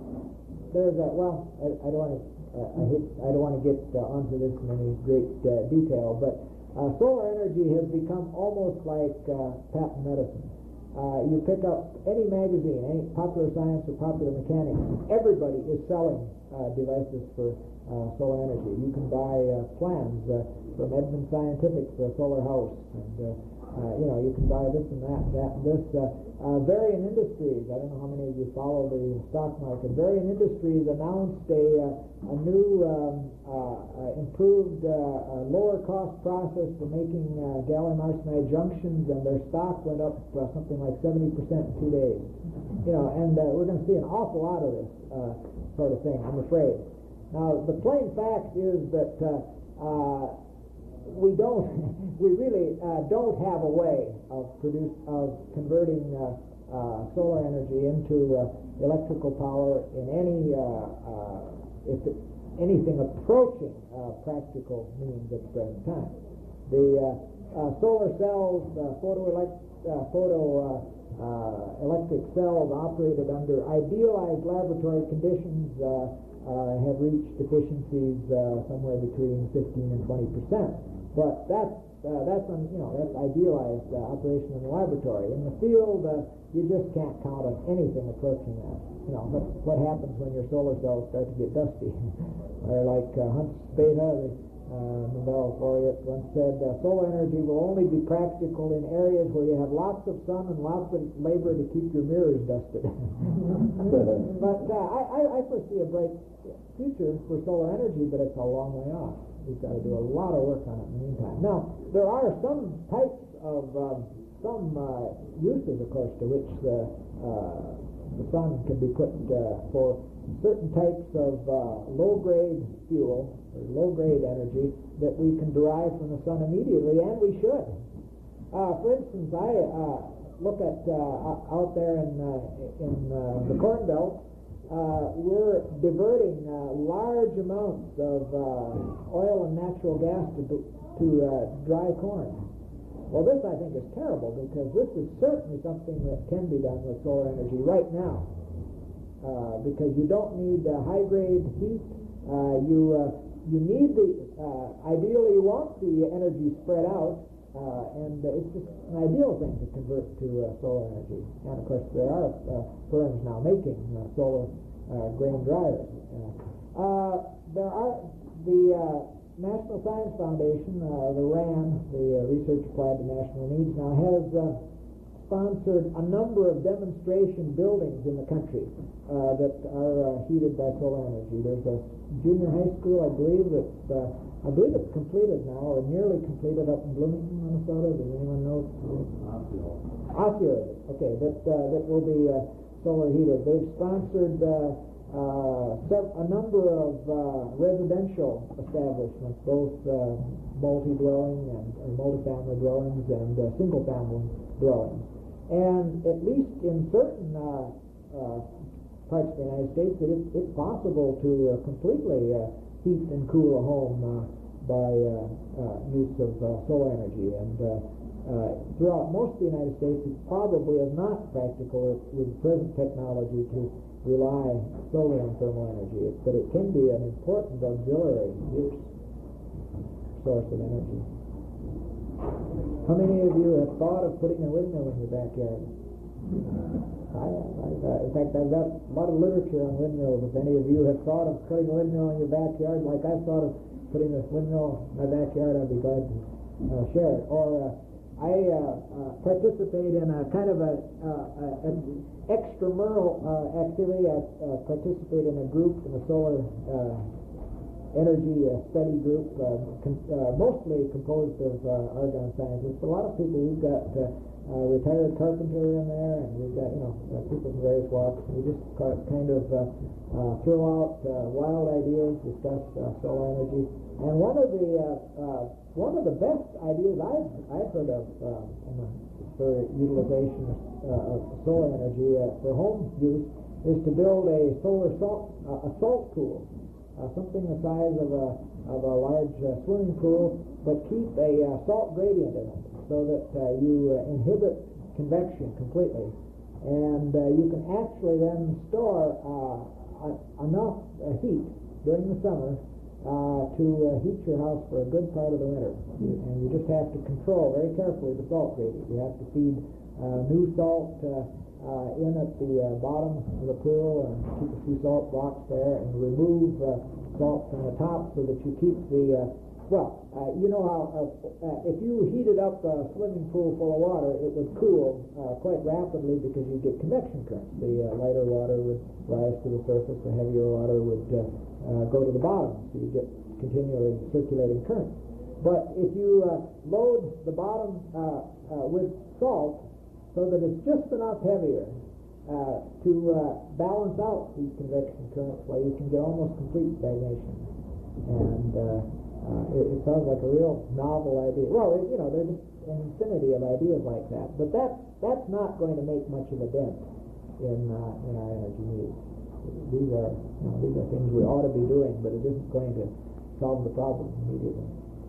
there's a, well, I, I don't want to uh, I, hate, I don't want to get uh, onto this in any great uh, detail, but uh, solar energy has become almost like uh, patent medicine. Uh, you pick up any magazine, any Popular Science or Popular Mechanics, everybody is selling uh, devices for uh, solar energy. You can buy uh, plans uh, from Edmund Scientific for a solar house, and uh, uh, you know, you can buy this and that, that and this. Uh, uh, Varian Industries, I don't know how many of you follow the stock market. Varian Industries announced a, uh, a new um, uh, uh, improved uh, uh, lower cost process for making uh, gallium arsenide junctions, and their stock went up uh, something like seventy percent in two days. You know, and uh, we're going to see an awful lot of this uh, sort of thing, I'm afraid. Now, the plain fact is that uh, uh, we don't, we really uh, don't have a way of produce of converting uh, uh, solar energy into uh, electrical power in any, uh, uh, if it, anything approaching uh, practical means at the present time. The uh, uh, solar cells, uh, photoelect, uh, photo uh, uh, electric cells operated under idealized laboratory conditions uh, uh, have reached efficiencies uh, somewhere between fifteen and twenty percent. But that's uh, that's un, you know that's idealized uh, operation in the laboratory. In the field, uh, you just can't count on anything approaching that. You know what what happens when your solar cells start to get dusty, or like uh, Hans Bethe, the uh, Nobel laureate, once said, uh, solar energy will only be practical in areas where you have lots of sun and lots of labor to keep your mirrors dusted. But uh, I, I, I foresee a bright future for solar energy, but it's a long way off. We've got to do a lot of work on it in the meantime. Now, there are some types of, um, some uh, uses, of course, to which the, uh, the sun can be put uh, for certain types of uh, low-grade fuel, or low-grade energy, that we can derive from the sun immediately, and we should. Uh, for instance, I uh, look at uh, out there in, uh, in uh, the Corn Belt, Uh, we're diverting uh, large amounts of uh, oil and natural gas to, to uh, dry corn. Well, this I think is terrible, because this is certainly something that can be done with solar energy right now, uh, because you don't need uh, high-grade heat. Uh, you uh, you need the uh, ideally you want the energy spread out, uh, and uh, it's just an ideal thing to convert to uh, solar energy. And of course, there are uh, firms now making uh, solar uh, grain dryers. Uh, uh, there are the uh, National Science Foundation, uh, the R A N, the uh, Research Applied to National Needs, now has uh, sponsored a number of demonstration buildings in the country uh, that are uh, heated by solar energy. There's a junior high school, I believe, that's uh, I believe it's completed now, or nearly completed, up in Bloomington, Minnesota. Does anyone know? Osseo. Osseo, okay, that uh, that will be uh, solar heated. They've sponsored uh, uh, a number of uh, residential establishments, both uh, multi-dwelling and or multi-family dwellings and uh, single-family dwellings. And at least in certain uh, uh, parts of the United States, it is, it's possible to uh, completely uh, heat and cool a home uh, by uh, uh, use of uh, solar energy. And uh, uh, throughout most of the United States, it probably is not practical with present technology to rely solely on thermal energy, it, but it can be an important auxiliary use source of energy. How many of you have thought of putting a windmill in your backyard? I, I, uh, in fact, I've got a lot of literature on windmills. If any of you have thought of putting a windmill in your backyard, like I've thought of putting a windmill in my backyard, I'd be glad to uh, share it. Or uh, I uh, uh, participate in a kind of a, uh, an extramural uh, activity. I uh, participate in a group, in a solar uh, energy uh, study group, uh, con- uh, mostly composed of uh, argon scientists. A lot of people, we've got uh, uh, retired carpenter in there, and we've got, you know, uh, people from various walks. We just ca- kind of uh, uh, throw out uh, wild ideas, discuss uh, solar energy. And one of the uh, uh, one of the best ideas I've I've heard of uh, in the, for utilization uh, of solar energy uh, for home use is to build a solar salt uh, a salt pool. Uh, something the size of a of a large uh, swimming pool, but keep a uh, salt gradient in it, so that uh, you uh, inhibit convection completely, and uh, you can actually then store uh, a, enough uh, heat during the summer uh, to uh, heat your house for a good part of the winter. And you just have to control very carefully the salt gradient. You have to feed uh, new salt Uh, Uh, in at the uh, bottom of the pool, and keep a few salt blocks there, and remove uh, salt from the top so that you keep the, uh, well, uh, you know how uh, uh, if you heated up a swimming pool full of water, it would cool uh, quite rapidly because you get convection currents. The uh, lighter water would rise to the surface, the heavier water would uh, uh, go to the bottom, so you get continually circulating current. But if you uh, load the bottom uh, uh, with salt, so that it's just enough heavier uh, to uh, balance out these convection currents, while you can get almost complete stagnation. And uh, uh, it, it sounds like a real novel idea. Well, it, you know, there's an infinity of ideas like that, but that's that's not going to make much of a dent in uh, in our energy needs. These are you know, these are things we ought to be doing, but it isn't going to solve the problem immediately.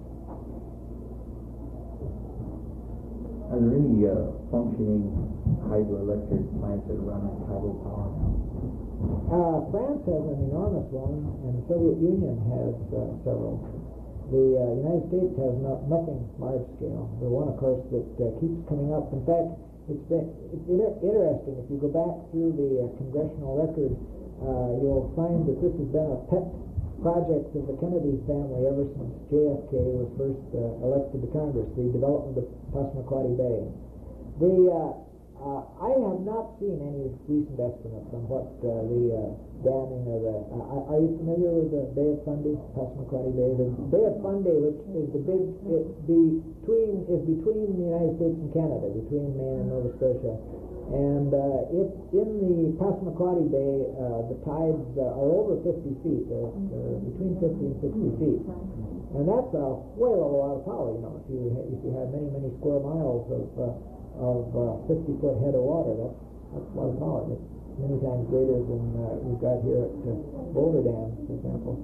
Are there any uh, functioning hydroelectric plants that run on tidal power? Uh, France has an enormous one, and the Soviet Union has uh, several. The uh, United States has no, nothing large scale. The one, of course, that uh, keeps coming up. In fact, it's been it's inter- interesting. If you go back through the uh, congressional record, uh, you'll find that this has been a pet project of the Kennedy family ever since J F K was first uh, elected to Congress. The development of Passamaquoddy Bay. The uh, uh, I have not seen any recent estimates on what uh, the uh, damming of the. Uh, are you familiar with the Bay of Fundy, Passamaquoddy Bay? The Bay of Fundy, which is the big, it, between is between the United States and Canada, between Maine and Nova Scotia, and uh, it in the Passamaquoddy Bay, uh, the tides uh, are over fifty feet. They're, they're between fifty and sixty feet, and that's a whale of a lot of power. You know, if you if you have many many square miles of uh, of uh, fifty foot head of water, that's that's a lot of power. That's many times greater than uh, we've got here at uh, Boulder Dam, for example,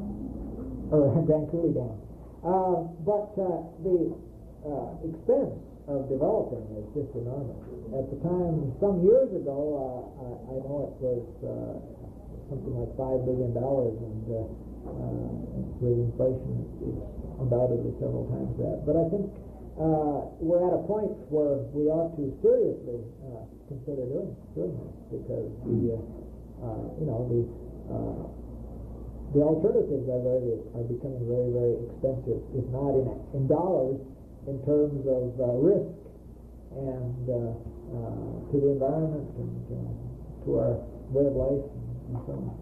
or Grand Coulee Dam. Uh, but uh, the uh, expense of developing is just enormous. At the time, some years ago, uh, I, I know it was uh, something like five billion dollars, and uh, uh, with inflation, it's undoubtedly several times that. But I think uh, we're at a point where we ought to seriously uh, consider doing doing this, because the uh, uh, you know the uh, the alternatives are very are becoming very very expensive, if not in in dollars, in terms of uh, risk and uh, uh, to the environment and uh, to our way of life and, and so on.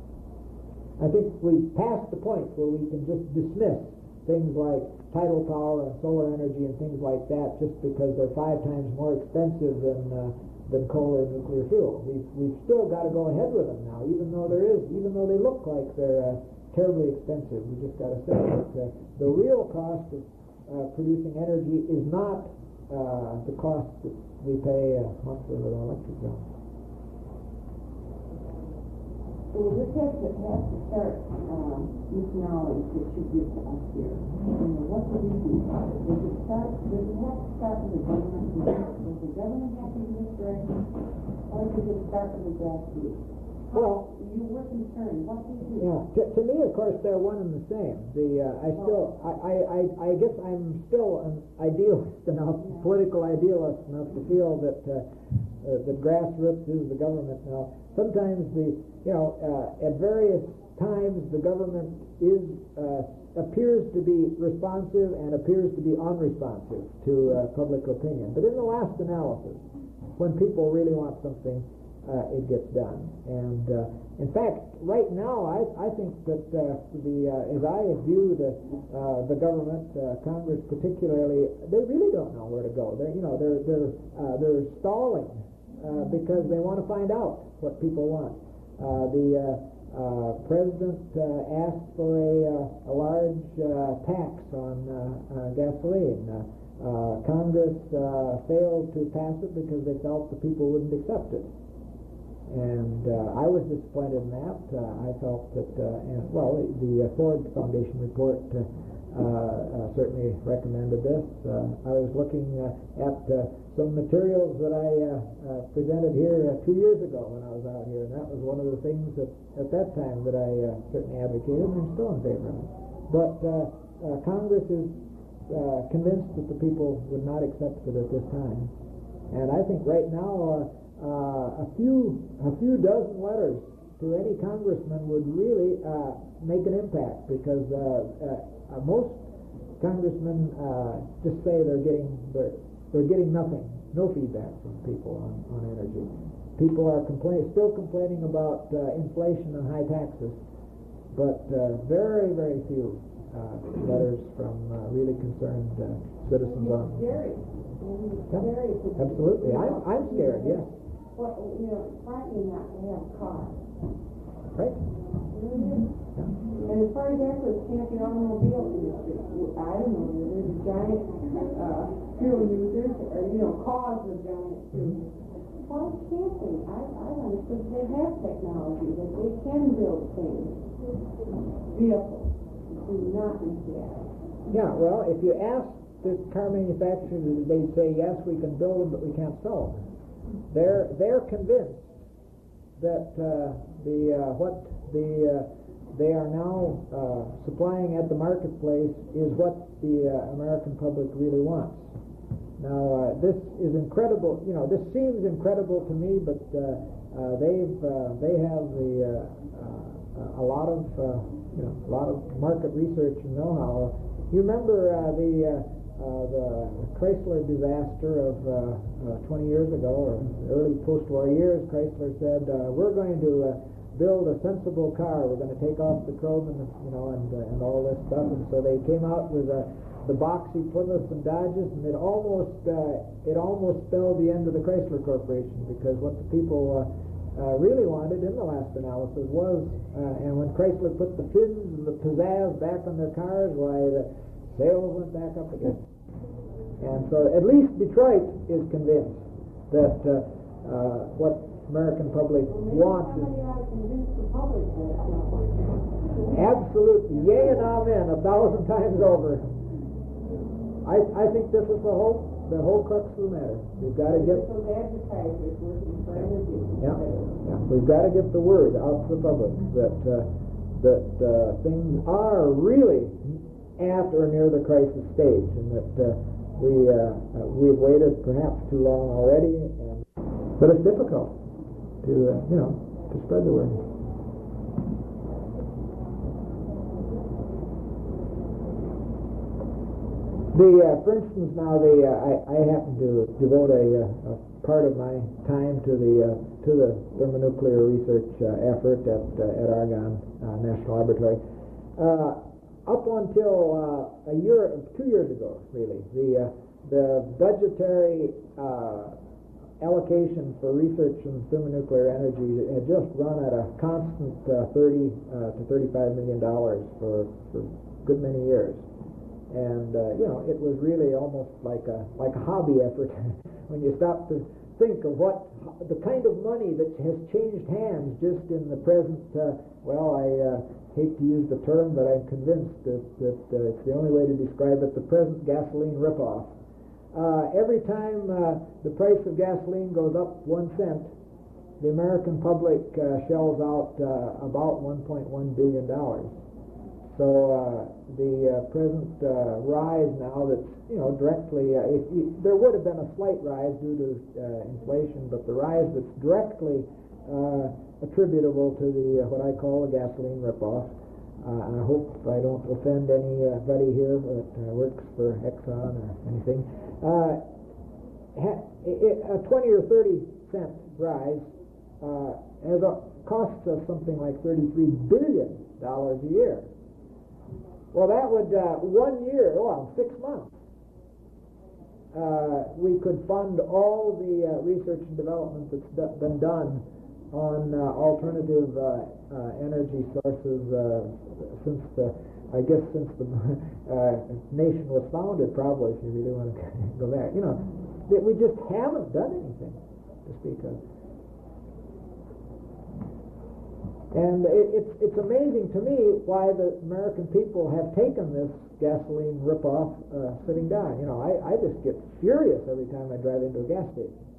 I think we've passed the point where we can just dismiss things like tidal power and solar energy and things like that just because they're five times more expensive than uh, than coal or nuclear fuel. We've we've still got to go ahead with them now, even though there is, even though they look like they're uh, terribly expensive. We just got to say that uh, the real cost of uh, producing energy is not uh, the cost that we pay uh, monthly with our electric bill. Well, this has to, has to start um, with knowledge that you give to us here. You know, what do we do? Does it start? Does it have to start with the government? Does the government have to do this direction, or does it start with the grassroots? Well, you were concerned. What do you do? Yeah, to, to me, of course, they're one and the same. The uh, I still, I, I, I, I guess I'm still an idealist enough, yeah. political idealist enough to feel that uh, uh, the grassroots is the government now. Sometimes the, you know, uh, at various times the government is uh, appears to be responsive and appears to be unresponsive to uh, public opinion. But in the last analysis, when people really want something, uh, it gets done. And uh, in fact, right now, I, I think that uh, the uh, as I view the uh, the government, uh, Congress particularly, they really don't know where to go. They're you know they're they're uh, they're stalling uh, because they want to find out what people want. Uh, the uh, uh, president uh, asked for a, uh, a large uh, tax on uh, uh, gasoline. Uh, uh, Congress uh, failed to pass it because they felt the people wouldn't accept it. And uh, I was disappointed in that. Uh, I felt that, uh, and, well, the uh, Ford Foundation report uh, uh, certainly recommended this. Uh, I was looking uh, at uh, some materials that I uh, uh, presented here uh, two years ago when I was out here, and that was one of the things that at that time that I uh, certainly advocated, and I'm still in favor of it. But uh, uh, Congress is uh, convinced that the people would not accept it at this time. And I think right now uh, uh, a few a few dozen letters to any congressman would really uh, make an impact, because uh, uh, uh, most congressmen uh, just say they're getting they're, they're getting nothing, no feedback from people on, on energy. People are complain, still complaining about uh, inflation and high taxes, but uh, very, very few uh, letters from uh, really concerned uh, citizens on. Scary. Yeah, scary. Absolutely. I'm, I'm scared, yes. Well, you know, it's frightening not to have cars. Right. Mm-hmm. Yeah. And as far as that goes, Champion Automobile Industry, I don't know, there's a giant uh, fuel users, or, you know, cause of giant fuel users. Why can't they? I, I understood they have technology, that they can build things, vehicles, do not need gas. Yeah, well, if you ask the car manufacturers, they'd say, yes, we can build them, but we can't sell them. They're, they're convinced that uh, the uh, what the uh, they are now uh, supplying at the marketplace is what the uh, American public really wants. Now, uh, this is incredible. You know, this seems incredible to me, but uh, uh, they've uh, they have the uh, uh, a lot of uh, you know a lot of market research and know-how. You remember uh, the uh, uh, the Chrysler disaster of uh, uh, twenty years ago, or early post-war years? Chrysler said, uh, "We're going to uh, build a sensible car. We're going to take off the chrome and the, you know and uh, and all this stuff." And so they came out with a the boxy Plymouth and Dodges, and it almost uh, it almost spelled the end of the Chrysler Corporation, because what the people uh, uh, really wanted in the last analysis was, uh, and when Chrysler put the fins and the pizzazz back on their cars, why the sales went back up again. And so at least Detroit is convinced that uh, uh, what American public wants is absolutely yay and amen a thousand times over. I, I think this is the whole the whole crux of the matter. We've got to get yeah, yeah. We've got to get the word out to the public that uh, that uh, things are really at or near the crisis stage, and that uh, we uh, uh, we've waited perhaps too long already. And, but it's difficult to uh, you know to spread the word. The, uh, for instance, now the uh, I, I happen to devote a, uh, a part of my time to the uh, to the thermonuclear research uh, effort at uh, at Argonne uh, National Laboratory. Uh, up until uh, a year, two years ago, really, the uh, the budgetary uh, allocation for research in thermonuclear energy had just run at a constant uh, thirty uh, to thirty-five million dollars for for a good many years. And uh, you know, it was really almost like a like a hobby effort when you stop to think of what the kind of money that has changed hands just in the present. Uh, well, I uh, hate to use the term, but I'm convinced that, that uh, it's the only way to describe it. The present gasoline ripoff. Uh, every time uh, the price of gasoline goes up one cent, the American public uh, shells out uh, about one point one billion dollars. So uh, the uh, present uh, rise now that's, you know, directly, uh, if you, there would have been a slight rise due to uh, inflation, but the rise that's directly uh, attributable to the, uh, what I call the gasoline ripoff. Uh, I hope I don't offend anybody here that uh, works for Exxon or anything. Uh, ha- it, a twenty or thirty cent rise uh, has a, costs us something like thirty-three billion dollars a year. Well, that would, uh, one year, well, six months, uh, we could fund all the uh, research and development that's d- been done on uh, alternative uh, uh, energy sources uh, since the, I guess since the uh, nation was founded, probably, if you really want to go back. You know, that we just haven't done anything to speak of. And it, it's it's amazing to me why the American people have taken this gasoline ripoff uh, sitting down. You know, I, I just get furious every time I drive into a gas station.